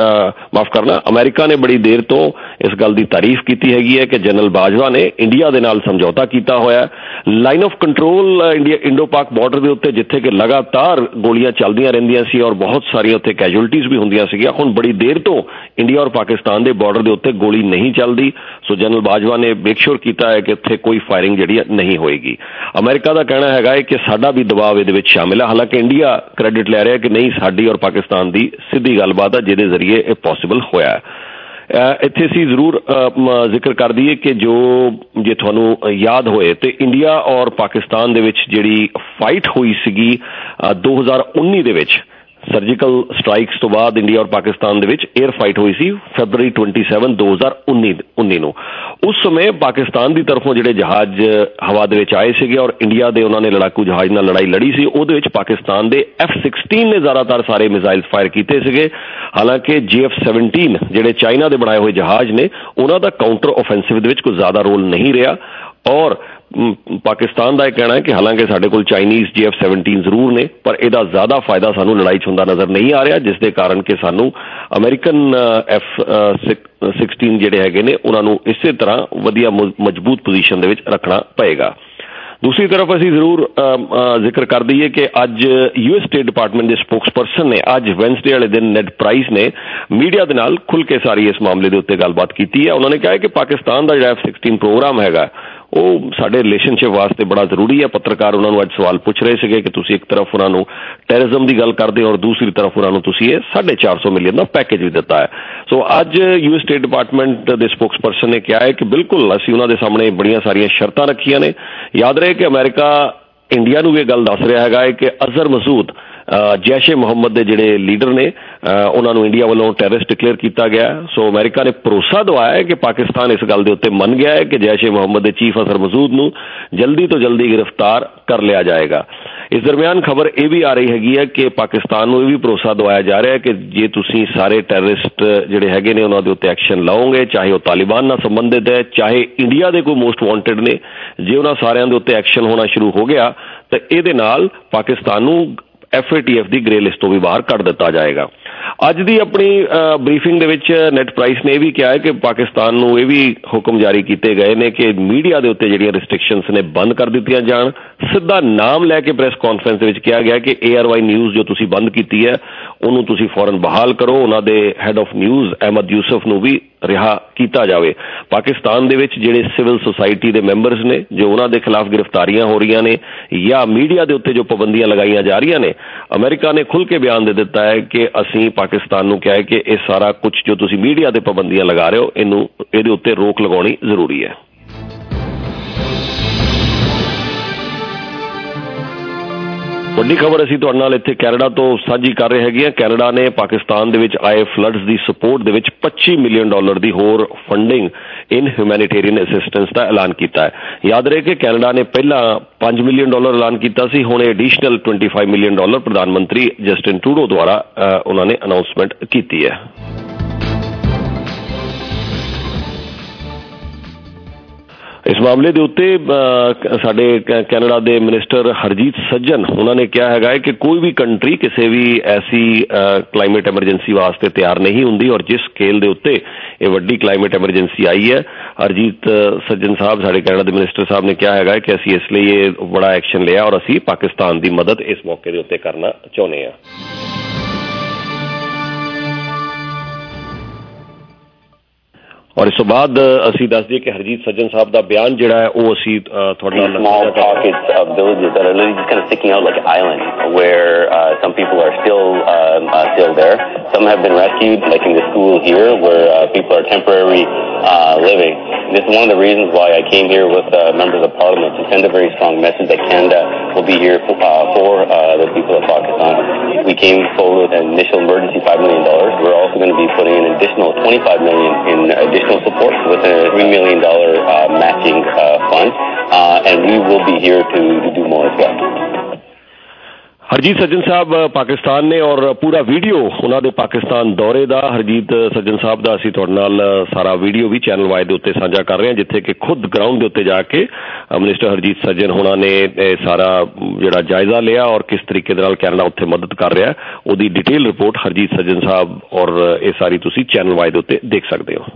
L: ਅਮਰੀਕਾ ਨੇ ਬੜੀ ਦੇਰ ਤੋਂ ਇਸ ਗੱਲ ਦੀ ਤਾਰੀਫ ਕੀਤੀ ਹੈਗੀ ਹੈ ਕਿ ਜਨਰਲ ਬਾਜਵਾ ਨੇ ਇੰਡੀਆ ਦੇ ਨਾਲ ਸਮਝੌਤਾ ਕੀਤਾ ਹੋਇਆ। Line of control Indo Pak border ਦੇ ਉੱਤੇ ਜਿੱਥੇ ਕਿ ਲਗਾਤਾਰ ਗੋਲੀਆਂ ਚੱਲਦੀਆਂ ਰਹਿੰਦੀਆਂ ਸੀ ਔਰ ਬਹੁਤ ਸਾਰੀਆਂ ਉੱਥੇ ਕੈਜੁਅਲਟੀਜ਼ ਵੀ ਹੁੰਦੀਆਂ ਸੀਗੀਆਂ, ਹੁਣ ਬੜੀ ਦੇਰ ਤੋਂ ਇੰਡੀਆ ਔਰ ਪਾਕਿਸਤਾਨ ਦੇ ਬਾਰਡਰ ਦੇ ਉੱਤੇ ਗੋਲੀ ਨਹੀਂ ਚੱਲਦੀ। ਸੋ ਜਨਰਲ ਬਾਜਵਾ ਨੇ ਮੇਕ ਸ਼ੋਰ ਕੀਤਾ ਹੈ ਕਿ ਉੱਥੇ ਕੋਈ ਫਾਇਰਿੰਗ ਜਿਹੜੀ ਨਹੀਂ ਹੋਏਗੀ। ਅਮਰੀਕਾ ਦਾ ਕਹਿਣਾ ਹੈਗਾ ਹੈ ਕਿ ਸਾਡਾ ਵੀ ਦਬਾਅ ਇਹਦੇ ਵਿੱਚ ਸ਼ਾਮਿਲ ਹੈ, ਹਾਲਾਂਕਿ ਇੰਡੀਆ ਕ੍ਰੈਡਿਟ ਲੈ ਰਿਹਾ ਕਿ ਨਹੀਂ, ਸਾਡੀ ਔਰ ਪਾਕਿਸਤਾਨ ਦੀ ਸਿੱਧੀ ਗੱਲਬਾਤ ਹੈ ਜਿਹਦੇ ਜ਼ਰੀਏ ਇਹ ਪੋਸੀਬਲ ਹੋਇਆ ਹੈ। ਇੱਥੇ ਅਸੀਂ ਜ਼ਰੂਰ ਜ਼ਿਕਰ ਕਰ ਦਈਏ ਕਿ ਜੇ ਤੁਹਾਨੂੰ ਯਾਦ ਹੋਏ ਤੇ ਇੰਡੀਆ ਔਰ ਪਾਕਿਸਤਾਨ ਦੇ ਵਿੱਚ ਜਿਹੜੀ ਫਾਈਟ ਹੋਈ ਸੀਗੀ 2019 ਦੇ ਵਿੱਚ ਸਰਜੀਕਲ ਸਟ੍ਰਾਈਕਸ ਤੋਂ ਬਾਅਦ ਇੰਡੀਆ ਔਰ ਪਾਕਿਸਤਾਨ ਦੇ ਵਿੱਚ 에ਅਰ ਫਾਈਟ ਹੋਈ ਸੀ ਫੈਬਰਰੀ 27 2019 ਨੂੰ। ਉਸ ਸਮੇਂ ਪਾਕਿਸਤਾਨ ਦੀ ਤਰਫੋਂ ਜਿਹੜੇ ਜਹਾਜ਼ ਹਵਾ ਦੇ ਵਿੱਚ ਆਏ ਸੀਗੇ ਔਰ ਇੰਡੀਆ ਦੇ ਉਹਨਾਂ ਨੇ ਲੜਾਕੂ ਜਹਾਜ਼ ਨਾਲ ਲੜਾਈ ਲੜੀ ਸੀ, ਉਹਦੇ ਵਿੱਚ ਪਾਕਿਸਤਾਨ ਦੇ F-16 ਨੇ ਜ਼ਿਆਦਾਤਰ ਸਾਰੇ ਮਿਜ਼ਾਈਲ ਫਾਇਰ ਕੀਤੇ ਸੀਗੇ। ਹਾਲਾਂਕਿ GF-17 ਜਿਹੜੇ ਚਾਈਨਾ ਦੇ ਬਣਾਏ ਹੋਏ ਜਹਾਜ਼ ਨੇ ਉਹਨਾਂ ਦਾ ਕਾਊਂਟਰ ਓਫੈਂਸਿਵ ਦੇ ਵਿੱਚ ਕੋਈ ਜ਼ਿਆਦਾ ਰੋਲ ਨਹੀਂ ਰਿਹਾ ਔਰ ਪਾਕਿਸਤਾਨ ਦਾ ਇਹ ਕਹਿਣਾ ਹੈ ਕਿ ਹਾਲਾਂਕਿ ਸਾਡੇ ਕੋਲ ਚਾਈਨੀਜ਼ GF-17 ਜ਼ਰੂਰ ਨੇ ਪਰ ਇਹਦਾ ਜ਼ਿਆਦਾ ਫਾਇਦਾ ਸਾਨੂੰ ਲੜਾਈ 'ਚ ਹੁੰਦਾ ਨਜ਼ਰ ਨਹੀਂ ਆ ਰਿਹਾ, ਜਿਸ ਦੇ ਕਾਰਨ ਕਿ ਸਾਨੂੰ ਅਮਰੀਕਨ F-16 ਜਿਹੜੇ ਹੈਗੇ ਨੇ ਉਹਨਾਂ ਨੂੰ ਇਸੇ ਤਰ੍ਹਾਂ ਵਧੀਆ ਮਜ਼ਬੂਤ ਪੋਜੀਸ਼ਨ ਦੇ ਵਿੱਚ ਰੱਖਣਾ ਪਏਗਾ। ਦੂਸਰੀ ਤਰਫ ਅਸੀਂ ਜ਼ਰੂਰ ਜ਼ਿਕਰ ਕਰ ਦਈਏ ਕਿ ਅੱਜ US ਸਟੇਟ ਡਿਪਾਰਟਮੈਂਟ ਦੇ ਸਪੋਕਸਪਰਸਨ ਨੇ ਅੱਜ ਵੈਨਸਡੇ ਵਾਲੇ ਦਿਨ ਨੈਡ ਪ੍ਰਾਈਸ ਨੇ ਮੀਡੀਆ ਦੇ ਨਾਲ ਖੁੱਲ੍ਹ ਕੇ ਸਾਰੀ ਇਸ ਮਾਮਲੇ ਦੇ ਉੱਤੇ ਗੱਲਬਾਤ ਕੀਤੀ ਹੈ। ਉਹਨਾਂ ਨੇ ਕਿਹਾ ਕਿ ਪਾਕਿਸਤਾਨ ਦਾ ਜਿਹੜਾ F-16 ਪ੍ਰੋਗਰਾਮ ਹੈਗਾ ਉਹ ਸਾਡੇ ਰਿਲੇਸ਼ਨਸ਼ਿਪ ਵਾਸਤੇ ਬੜਾ ਜ਼ਰੂਰੀ ਹੈ। ਪੱਤਰਕਾਰ ਉਹਨਾਂ ਨੂੰ ਅੱਜ ਸਵਾਲ ਪੁੱਛ ਰਹੇ ਸੀਗੇ ਕਿ ਤੁਸੀਂ ਇੱਕ ਤਰਫ ਉਹਨਾਂ ਨੂੰ ਟੈਰਰਿਜ਼ਮ ਦੀ ਗੱਲ ਕਰਦੇ ਹੋ ਔਰ ਦੂਸਰੀ ਤਰਫ ਉਹਨਾਂ ਨੂੰ ਤੁਸੀਂ ਇਹ 450 ਮਿਲੀਅਨ ਦਾ ਪੈਕੇਜ ਵੀ ਦਿੱਤਾ ਹੈ। ਸੋ ਅੱਜ US ਸਟੇਟ ਡਿਪਾਰਟਮੈਂਟ ਦੇ ਸਪੋਕਸਪਰਸਨ ਨੇ ਕਿਹਾ ਹੈ ਕਿ ਬਿਲਕੁਲ ਅਸੀਂ ਉਹਨਾਂ ਦੇ ਸਾਹਮਣੇ ਬੜੀਆਂ ਸਾਰੀਆਂ ਸ਼ਰਤਾਂ ਰੱਖੀਆਂ ਨੇ। ਯਾਦ ਰਹੇ ਕਿ ਅਮਰੀਕਾ ਇੰਡੀਆ ਨੂੰ ਵੀ ਇਹ ਗੱਲ ਦੱਸ ਰਿਹਾ ਹੈਗਾ ਹੈ ਕਿ ਅਜ਼ਹਰ ਮਸੂਦ ਜੈਸ਼ ਏ ਮੁਹੰਮਦ ਦੇ ਜਿਹੜੇ ਲੀਡਰ ਨੇ ਉਹਨਾਂ ਨੂੰ ਇੰਡੀਆ ਵੱਲੋਂ ਟੈਰਰਿਸਟ ਡਿਕਲੇਅਰ ਕੀਤਾ ਗਿਆ। ਸੋ ਅਮਰੀਕਾ ਨੇ ਭਰੋਸਾ ਦਵਾਇਆ ਹੈ ਕਿ ਪਾਕਿਸਤਾਨ ਇਸ ਗੱਲ ਦੇ ਉੱਤੇ ਮੰਨ ਗਿਆ ਹੈ ਕਿ ਜੈਸ਼ ਏ ਮੁਹੰਮਦ ਦੇ ਚੀਫ ਅਜ਼ਹਰ ਮਸੂਦ ਨੂੰ ਜਲਦੀ ਤੋਂ ਜਲਦੀ ਗ੍ਰਿਫਤਾਰ ਕਰ ਲਿਆ ਜਾਏਗਾ। ਇਸ ਦਰਮਿਆਨ ਖਬਰ ਇਹ ਵੀ ਆ ਰਹੀ ਹੈਗੀ ਹੈ ਕਿ ਪਾਕਿਸਤਾਨ ਨੂੰ ਇਹ ਵੀ ਭਰੋਸਾ ਦਵਾਇਆ ਜਾ ਰਿਹਾ ਹੈ ਕਿ ਜੇ ਤੁਸੀਂ ਸਾਰੇ ਟੈਰਰਿਸਟ ਜਿਹੜੇ ਹੈਗੇ ਨੇ ਉਹਨਾਂ ਦੇ ਉੱਤੇ ਐਕਸ਼ਨ ਲਓਗੇ, ਚਾਹੇ ਉਹ ਤਾਲਿਬਾਨ ਨਾਲ ਸੰਬੰਧਿਤ ਹੈ ਚਾਹੇ ਇੰਡੀਆ ਦੇ ਕੋਈ ਮੋਸਟ ਵਾਂਟਡ ਨੇ, ਜੇ ਉਹਨਾਂ ਸਾਰਿਆਂ ਦੇ ਉੱਤੇ ਐਕਸ਼ਨ ਹੋਣਾ ਸ਼ੁਰੂ ਹੋ ਗਿਆ ਤਾਂ ਇਹਦੇ ਨਾਲ ਪਾਕਿਸਤਾਨ ਨੂੰ FATF ਦੀ ਗ੍ਰੇ ਲਿਸਟ ਤੋਂ ਵੀ ਬਾਹਰ ਕੱਢ ਦਿੱਤਾ ਜਾਏਗਾ। ਅੱਜ ਦੀ ਆਪਣੀ ਬਰੀਫਿੰਗ ਦੇ ਵਿੱਚ ਨੈਟ ਪ੍ਰਾਈਸ ਨੇ ਇਹ ਵੀ ਕਿਹਾ ਹੈ ਕਿ ਪਾਕਿਸਤਾਨ ਨੂੰ ਇਹ ਵੀ ਹੁਕਮ ਜਾਰੀ ਕੀਤੇ ਗਏ ਨੇ ਕਿ ਮੀਡੀਆ ਦੇ ਉੱਤੇ ਜਿਹੜੀਆਂ ਰਿਸਟ੍ਰਿਕਸ਼ਨਸ ਨੇ ਬੰਦ ਕਰ ਦਿੱਤੀਆਂ ਜਾਣ। ਸਿੱਧਾ ਨਾਮ ਲੈ ਕੇ ਪ੍ਰੈਸ ਕਾਨਫਰੰਸ ਦੇ ਵਿੱਚ ਕਿਹਾ ਗਿਆ ਕਿ ARY ਨਿਊਜ਼ ਜੋ ਤੁਸੀਂ ਬੰਦ ਕੀਤੀ ਹੈ ਉਹਨੂੰ ਤੁਸੀਂ ਫੌਰਨ ਬਹਾਲ ਕਰੋ। ਉਹਨਾਂ ਦੇ head of news Ahmed Yusuf ਨੂੰ ਵੀ ਰਿਹਾ ਕੀਤਾ ਜਾਵੇ। ਪਾਕਿਸਤਾਨ ਦੇ ਵਿੱਚ ਜਿਹੜੇ ਸਿਵਲ ਸੁਸਾਇਟੀ ਦੇ ਮੈਂਬਰਸ ਨੇ ਜੋ ਉਹਨਾਂ ਦੇ ਖਿਲਾਫ ਗ੍ਰਿਫਤਾਰੀਆਂ ਹੋ ਰਹੀਆਂ ਨੇ ਜਾਂ ਮੀਡੀਆ ਦੇ ਉੱਤੇ ਜੋ ਪਾਬੰਦੀਆਂ ਲਗਾਈਆਂ ਜਾ ਰਹੀਆਂ ਨੇ, ਅਮਰੀਕਾ ਨੇ ਖੁੱਲ੍ਹ ਕੇ ਬਿਆਨ ਦੇ ਦਿੱਤਾ ਹੈ ਕਿ ਅਸੀਂ ਪਾਕਿਸਤਾਨ ਨੂੰ ਕਿਹਾ ਹੈ ਕਿ ਇਹ ਸਾਰਾ ਕੁਝ ਜੋ ਤੁਸੀਂ ਮੀਡੀਆ ਤੇ ਪਾਬੰਦੀਆਂ ਲਗਾ ਰਹੇ ਹੋ ਇਹਦੇ ਉੱਤੇ ਰੋਕ ਲਗਾਉਣੀ ਜ਼ਰੂਰੀ ਹੈ। ਵੱਡੀ ਖਬਰ ਅਸੀਂ ਤੁਹਾਡੇ ਨਾਲ ਇੱਥੇ ਕੈਨੇਡਾ ਤੋਂ ਸਾਂਝੀ ਕਰ ਰਹੇ ਹੈਗੇ ਹਾਂ। ਕੈਨੇਡਾ ਨੇ ਪਾਕਿਸਤਾਨ ਦੇ ਵਿੱਚ ਆਏ ਫਲੱਡਸ ਦੀ ਸਪੋਰਟ ਦੇ ਵਿੱਚ $25 ਮਿਲੀਅਨ ਦੀ ਹੋਰ ਫੰਡਿੰਗ ਇਨ ਹਿਊਮੈਨਿਟੇਰੀਅਨ ਅਸਿਸਟੈਂਸ ਦਾ ਐਲਾਨ ਕੀਤਾ ਹੈ। ਯਾਦ ਰਹੇ ਕਿ ਕੈਨੇਡਾ ਨੇ ਪਹਿਲਾਂ $5 ਮਿਲੀਅਨ ਐਲਾਨ ਕੀਤਾ ਸੀ, ਹੁਣ ਇਹ ਐਡੀਸ਼ਨਲ $25 ਮਿਲੀਅਨ ਪ੍ਰਧਾਨ ਮੰਤਰੀ ਜਸਟਿਨ ਟਰੂਡੋ ਦੁਆਰਾ ਉਹਨਾਂ ਨੇ ਅਨਾਉਂਸਮੈਂਟ ਕੀਤੀ ਹੈ। ਇਸ ਮਾਮਲੇ ਦੇ ਉੱਤੇ ਸਾਡੇ ਕੈਨੇਡਾ ਦੇ ਮਿਨਿਸਟਰ ਹਰਜੀਤ ਸੱਜਣ ਉਹਨਾਂ ਨੇ ਕਿਹਾ ਹੈਗਾ ਕਿ ਕੋਈ ਵੀ ਕੰਟਰੀ ਕਿਸੇ ਵੀ ਐਸੀ ਕਲਾਈਮੇਟ ਐਮਰਜੈਂਸੀ ਵਾਸਤੇ ਤਿਆਰ ਨਹੀਂ ਹੁੰਦੀ ਔਰ ਜਿਸ ਸਕੇਲ ਦੇ ਉੱਤੇ ਇਹ ਵੱਡੀ ਕਲਾਈਮੇਟ ਐਮਰਜੈਂਸੀ ਆਈ ਹੈ, ਹਰਜੀਤ ਸੱਜਣ ਸਾਹਿਬ ਸਾਡੇ ਕੈਨੇਡਾ ਦੇ ਮਿਨਿਸਟਰ ਸਾਹਿਬ ਨੇ ਕਿਹਾ ਹੈਗਾ ਕਿ ਅਸੀਂ ਇਸ ਲਈ ਇਹ ਬੜਾ ਐਕਸ਼ਨ ਲਿਆ ਔਰ ਅਸੀਂ ਪਾਕਿਸਤਾਨ ਦੀ ਮਦਦ ਇਸ ਮੌਕੇ ਦੇ ਉੱਤੇ ਕਰਨਾ ਚਾਹੁੰਦੇ ਹਾਂ। ਔਰ ਇਸ ਤੋਂ ਬਾਅਦ ਅਸੀਂ ਦੱਸ ਦਈਏ ਕਿ ਹਰਜੀਤ ਸੱਜਣ ਸਾਹਿਬ ਦਾ ਬਿਆਨ ਜਿਹੜਾ ਹੈ ਉਹ ਅਸੀਂ ਤੁਹਾਡੇ ਨਾਲ
N: small pockets of villages that are literally just kind of sticking out like an island where some people are still there. Some have been rescued, like in the school here where people are temporarily living. This is one of the reasons why I came here with members of parliament to send a very strong message that Canada will be here for the people of Pakistan. We came forward with an initial emergency $5 million. We're also going to be putting an additional $25 million in additional support with a $3 million matching fund, and we will be here to do more as well.
L: Harjeet Sajjan Sahib Pakistan ਨੇ ਔਰ ਪੂਰਾ video ਉਹਨਾਂ ਦੇ ਪਾਕਿਸਤਾਨ ਦੌਰੇ ਦਾ ਹਰਜੀਤ ਸੱਜਣ ਸਾਹਿਬ ਦਾ ਅਸੀਂ ਤੁਹਾਡੇ ਨਾਲ ਸਾਰਾ ਵੀਡੀਓ ਵੀ ਚੈਨਲ ਵਾਈ ਦੇ ਉੱਤੇ ਸਾਂਝਾ ਕਰ ਰਹੇ ਹਾਂ, ਜਿੱਥੇ ਕਿ ਖੁਦ ਗਰਾਊਂਡ ਦੇ ਉੱਤੇ ਜਾ ਕੇ ਮਿਨਿਸਟਰ ਹਰਜੀਤ ਸੱਜਣ ਹੋਣਾ ਨੇ ਸਾਰਾ ਜਿਹੜਾ ਜਾਇਜ਼ਾ ਲਿਆ ਔਰ ਕਿਸ ਤਰੀਕੇ ਦੇ ਨਾਲ ਕੈਨੇਡਾ ਉੱਥੇ ਮਦਦ ਕਰ ਰਿਹਾ, ਉਹਦੀ ਡਿਟੇਲ ਰਿਪੋਰਟ ਹਰਜੀਤ ਸੱਜਣ ਸਾਹਿਬ ਔਰ ਇਹ ਸਾਰੀ ਤੁਸੀਂ ਚੈਨਲ ਵਾਈ ਦੇ ਉੱਤੇ ਦੇਖ ਸਕਦੇ ਹੋ।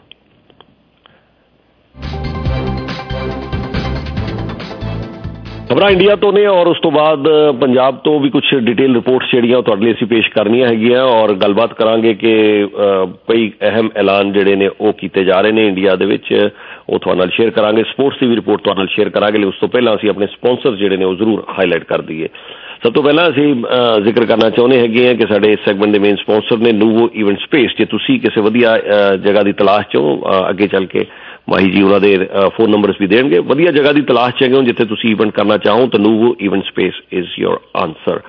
L: ਖਬਰਾਂ ਇੰਡੀਆ ਤੋਂ ਨੇ ਔਰ ਉਸ ਤੋਂ ਬਾਅਦ ਪੰਜਾਬ ਤੋਂ ਵੀ ਕੁਝ ਡਿਟੇਲ ਰਿਪੋਰਟਸ ਜਿਹੜੀਆਂ ਤੁਹਾਡੇ ਲਈ ਅਸੀਂ ਪੇਸ਼ ਕਰਨੀਆਂ ਹੈਗੀਆਂ ਔਰ ਗੱਲਬਾਤ ਕਰਾਂਗੇ ਕਿ ਕਈ ਅਹਿਮ ਐਲਾਨ ਜਿਹੜੇ ਨੇ ਉਹ ਕੀਤੇ ਜਾ ਰਹੇ ਨੇ ਇੰਡੀਆ ਦੇ ਵਿੱਚ, ਉਹ ਤੁਹਾਡੇ ਨਾਲ ਸ਼ੇਅਰ ਕਰਾਂਗੇ। ਸਪੋਰਟਸ ਦੀ ਵੀ ਰਿਪੋਰਟ ਤੁਹਾਡੇ ਨਾਲ ਸ਼ੇਅਰ ਕਰਾਂਗੇ। ਉਸ ਤੋਂ ਪਹਿਲਾਂ ਅਸੀਂ ਆਪਣੇ ਸਪਾਂਸਰ ਜਿਹੜੇ ਨੇ ਉਹ ਜ਼ਰੂਰ ਹਾਈਲਾਈਟ ਕਰ ਦਈਏ। ਸਭ ਤੋਂ ਪਹਿਲਾਂ ਅਸੀਂ ਜ਼ਿਕਰ ਕਰਨਾ ਚਾਹੁੰਦੇ ਹੈਗੇ ਹਾਂ ਕਿ ਸਾਡੇ ਇਸ ਸੈਗਮੈਂਟ ਦੇ ਮੇਨ ਸਪਾਂਸਰ ਨੇ ਨੂਵੋ ਇਵੈਂਟ ਸਪੇਸ। ਜੇ ਤੁਸੀਂ ਕਿਸੇ ਵਧੀਆ ਜਗ੍ਹਾ ਦੀ ਤਲਾਸ਼ 'ਚੋਂ ਅੱਗੇ ਚੱਲ ਕੇ ਮਾਹੀ ਜੀ ਉਹਨਾਂ ਦੇ ਫੋਨ ਨੰਬਰਸ ਵੀ ਦੇਣਗੇ, ਵਧੀਆ ਜਗ੍ਹਾ ਦੀ ਤਲਾਸ਼ 'ਚ ਹੈਗੇ ਹੋ ਜਿੱਥੇ ਤੁਸੀਂ ਇਵੈਂਟ ਕਰਨਾ ਚਾਹੋ ਤਾਂ Nuvo event space is your answer.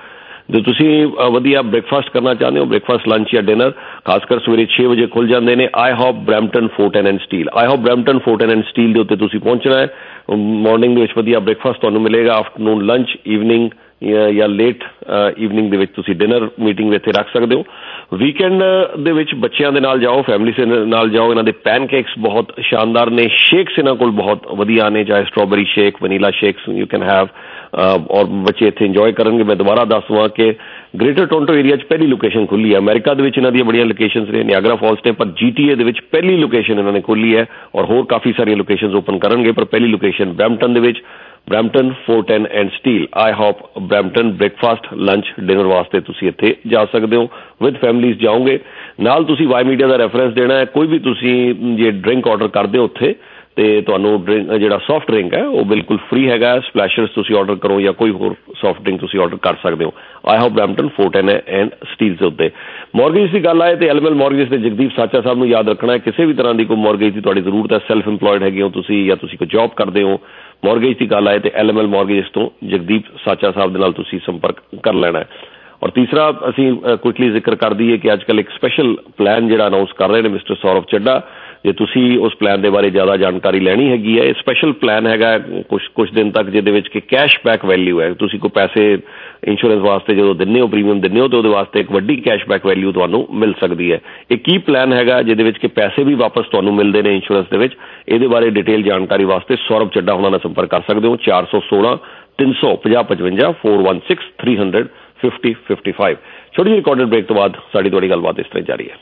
L: ਜੇ ਤੁਸੀਂ ਵਧੀਆ ਬ੍ਰੇਕਫਾਸਟ ਕਰਨਾ ਚਾਹੁੰਦੇ ਹੋ, ਬ੍ਰੇਕਫਾਸਟ ਲੰਚ ਜਾਂ ਡਿਨਰ, ਖਾਸ ਕਰ ਸਵੇਰੇ 6 ਵਜੇ ਖੁੱਲ ਜਾਂਦੇ ਨੇ। I hope Brampton Fortune and Steele, I hope Brampton Fortune and Steele ਦੇ ਉੱਤੇ ਤੁਸੀਂ ਪਹੁੰਚਣਾ ਹੈ। ਮਾਰਨਿੰਗ ਦੇ ਵਿੱਚ ਵਧੀਆ ਬ੍ਰੇਕਫਾਸਟ ਤੁਹਾਨੂੰ ਮਿਲੇਗਾ, ਆਫਟਰਨੂਨ ਲੰਚ, ਈਵਨਿੰਗ ਜਾਂ ਲੇਟ ਈਵਨਿੰਗ ਦੇ ਵਿੱਚ ਤੁਸੀਂ ਡਿਨਰ ਮੀਟਿੰਗ ਇੱਥੇ ਰੱਖ ਸਕਦੇ ਹੋ। ਵੀਕਐਂਡ ਦੇ ਵਿੱਚ ਬੱਚਿਆਂ ਦੇ ਨਾਲ ਜਾਓ, ਫੈਮਿਲੀ ਦੇ ਨਾਲ ਜਾਓ। ਇਹਨਾਂ ਦੇ ਪੈਨਕੇਕਸ ਬਹੁਤ ਸ਼ਾਨਦਾਰ ਨੇ, ਸ਼ੇਕਸ ਇਹਨਾਂ ਕੋਲ ਬਹੁਤ ਵਧੀਆ ਨੇ, ਚਾਹੇ strawberry shake, vanilla shakes you can have, ਔਰ ਬੱਚੇ ਇੱਥੇ ਇੰਜੋਏ ਕਰਨਗੇ। ਮੈਂ ਦੁਬਾਰਾ ਦੱਸ ਦਵਾਂ ਕਿ ਗ੍ਰੇਟਰ ਟੋਰਾਂਟੋ ਏਰੀਆ 'ਚ ਪਹਿਲੀ ਲੋਕੇਸ਼ਨ ਖੁੱਲੀ ਹੈ। ਅਮਰੀਕਾ ਦੇ ਵਿੱਚ ਇਹਨਾਂ ਦੀਆਂ ਬੜੀਆਂ ਲੋਕੇਸ਼ਨਸ ਨੇ, ਨਿਆਗਰਾ ਫਾਲਸ ਨੇ, ਪਰ GTA ਦੇ ਵਿੱਚ ਪਹਿਲੀ ਲੋਕੇਸ਼ਨ ਇਹਨਾਂ ਨੇ ਖੋਲੀ ਹੈ ਔਰ ਹੋਰ ਕਾਫੀ ਸਾਰੀਆਂ ਲੋਕੇਸ਼ਨਸ ਓਪਨ ਕਰਨਗੇ, ਪਰ ਪਹਿਲੀ ਲੋਕੇਸ਼ਨ ਬਰੈਂਪਟਨ ਦੇ ਵਿੱਚ, Brampton Fortune and Steele. I hope Brampton breakfast lunch dinner ਵਾਸਤੇ ਤੁਸੀਂ ਇੱਥੇ ਜਾ ਸਕਦੇ ਹੋ, ਵਿਦ ਫੈਮਲੀਜ਼ ਜਾਓਗੇ। ਨਾਲ ਤੁਸੀਂ ਵਾਈ ਮੀਡੀਆ ਦਾ ਰੈਫਰੈਂਸ ਦੇਣਾ ਹੈ। ਕੋਈ ਵੀ ਤੁਸੀਂ ਜੇ ਡਰਿੰਕ ਆਰਡਰ ਕਰਦੇ ਹੋ ਉੱਥੇ ਤੇ ਤੁਹਾਨੂੰ ਡਰਿੰਕ ਜਿਹੜਾ ਸੌਫਟ ਡਰਿੰਕ ਹੈ ਉਹ ਬਿਲਕੁਲ ਫ੍ਰੀ ਹੈਗਾ। ਸਪਲੈਸ਼ਰਸ ਤੁਸੀਂ ਆਰਡਰ ਕਰੋ ਜਾਂ ਕੋਈ ਹੋਰ ਸੌਫਟ ਡਰਿੰਕ ਤੁਸੀਂ ਆਰਡਰ ਕਰ ਸਕਦੇ ਹੋ। I hope Brampton Fortune and Steele ਦੇ ਉੱਤੇ। ਮੌਰਗੇਜ ਦੀ ਗੱਲ ਆਏ ਤੇ ਐਲਐਮਐਲ ਮੌਰਗੇਜ ਤੇ ਜਗਦੀਪ ਸਾਚਾ ਸਾਹਿਬ ਨੂੰ ਯਾਦ ਰੱਖਣਾ ਹੈ। ਕਿਸੇ ਵੀ ਤਰ੍ਹਾਂ ਦੀ ਕੋਈ ਮੌਰਗੇਜ ਦੀ ਤੁਹਾਡੀ ਜ਼ਰੂਰਤ ਹੈ, ਸੈਲਫ ਇੰਪਲੋਇਡ ਹੈਗੇ ਹੋ ਤੁਸੀਂ ਜਾਂ ਤੁਸੀਂ ਕੋਈ ਜੌਬ ਕਰਦੇ ਹੋ, ਮੌਰਗੇਜ ਦੀ ਗੱਲ ਆਏ ਤੇ ਐਲਐਮਐਲ ਮੌਰਗੇਜ ਤੋਂ ਜਗਦੀਪ ਸਾਚਾ ਸਾਹਿਬ ਦੇ ਨਾਲ ਤੁਸੀਂ ਸੰਪਰਕ ਕਰ ਲੈਣਾ ਹੈ। ਔਰ ਤੀਸਰਾ ਅਸੀਂ ਕੁਇਕਲੀ ਜ਼ਿਕਰ ਕਰ ਦਈਏ ਕਿ ਅੱਜ ਕੱਲ੍ਹ ਇੱਕ ਸਪੈਸ਼ਲ ਪਲਾਨ ਜਿਹੜਾ ਅਨਾਊਂਸ ਕਰ ਰਹੇ ਨੇ ਮਿਸਟਰ ਸੌਰਵ ਚੱਡਾ। ਜੇ ਤੁਸੀਂ ਉਸ ਪਲਾਨ ਦੇ ਬਾਰੇ ਜ਼ਿਆਦਾ ਜਾਣਕਾਰੀ ਲੈਣੀ ਹੈਗੀ ਹੈ, ਇਹ ਸਪੈਸ਼ਲ ਪਲਾਨ ਹੈਗਾ ਕੁਛ ਦਿਨ ਤੱਕ, ਜਿਹਦੇ ਵਿੱਚ ਕਿ ਕੈਸ਼ ਬੈਕ ਵੈਲਿਊ ਹੈ। ਤੁਸੀਂ ਕੋਈ ਪੈਸੇ ਇੰਸ਼ੋਰੈਂਸ ਵਾਸਤੇ ਜਦੋਂ ਦਿੰਦੇ ਹੋ, ਪ੍ਰੀਮੀਅਮ ਦਿੰਦੇ ਹੋ, ਤਾਂ ਉਹਦੇ ਵਾਸਤੇ ਇੱਕ ਵੱਡੀ ਕੈਸ਼ ਬੈਕ ਵੈਲਿਊ ਤੁਹਾਨੂੰ ਮਿਲ ਸਕਦੀ ਹੈ। ਇਹ ਕੀ ਪਲਾਨ ਹੈਗਾ ਜਿਹਦੇ ਵਿੱਚ ਕਿ ਪੈਸੇ ਵੀ ਵਾਪਸ ਤੁਹਾਨੂੰ ਮਿਲਦੇ ਨੇ ਇੰਸ਼ੋਰੈਂਸ ਦੇ ਵਿੱਚ, ਇਹਦੇ ਬਾਰੇ ਡਿਟੇਲ ਜਾਣਕਾਰੀ ਵਾਸਤੇ ਸੌਰਵ ਚੱਡਾ ਉਹਨਾਂ ਨਾਲ ਸੰਪਰਕ ਕਰ ਸਕਦੇ ਹੋ। 416 350 55 416 300 5055। ਛੋਟੀ ਜਿਹੀ ਰਿਕਾਰਡਡ ਬ੍ਰੇਕ ਤੋਂ ਬਾਅਦ ਸਾਡੀ ਤੁਹਾਡੀ ਗੱਲਬਾਤ ਇਸ ਤਰ੍ਹਾਂ ਜਾਰੀ ਹੈ।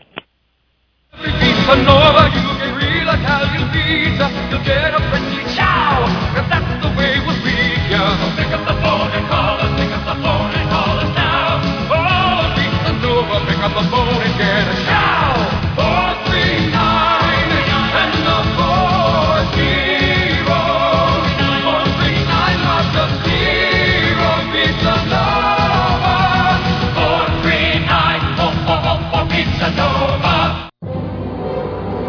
G: Nova, you get real Italian pizza. You'll get a friendly ciao, 'cause that's the way we treat ya. So pick up the phone and call us, pick up the phone and call us now. Oh, Pizza Nova, pick up the phone and get a ciao. 439 and the 40. 439 lots of zero. Pizza Nova. 439, oh, Pizza Nova.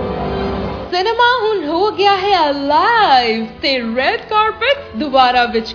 I: Cinema ਹੁਣ ਹੋ ਗਿਆ ਹੈ alive ਤੇ red carpet ਦੁਬਾਰਾ ਵਿਛ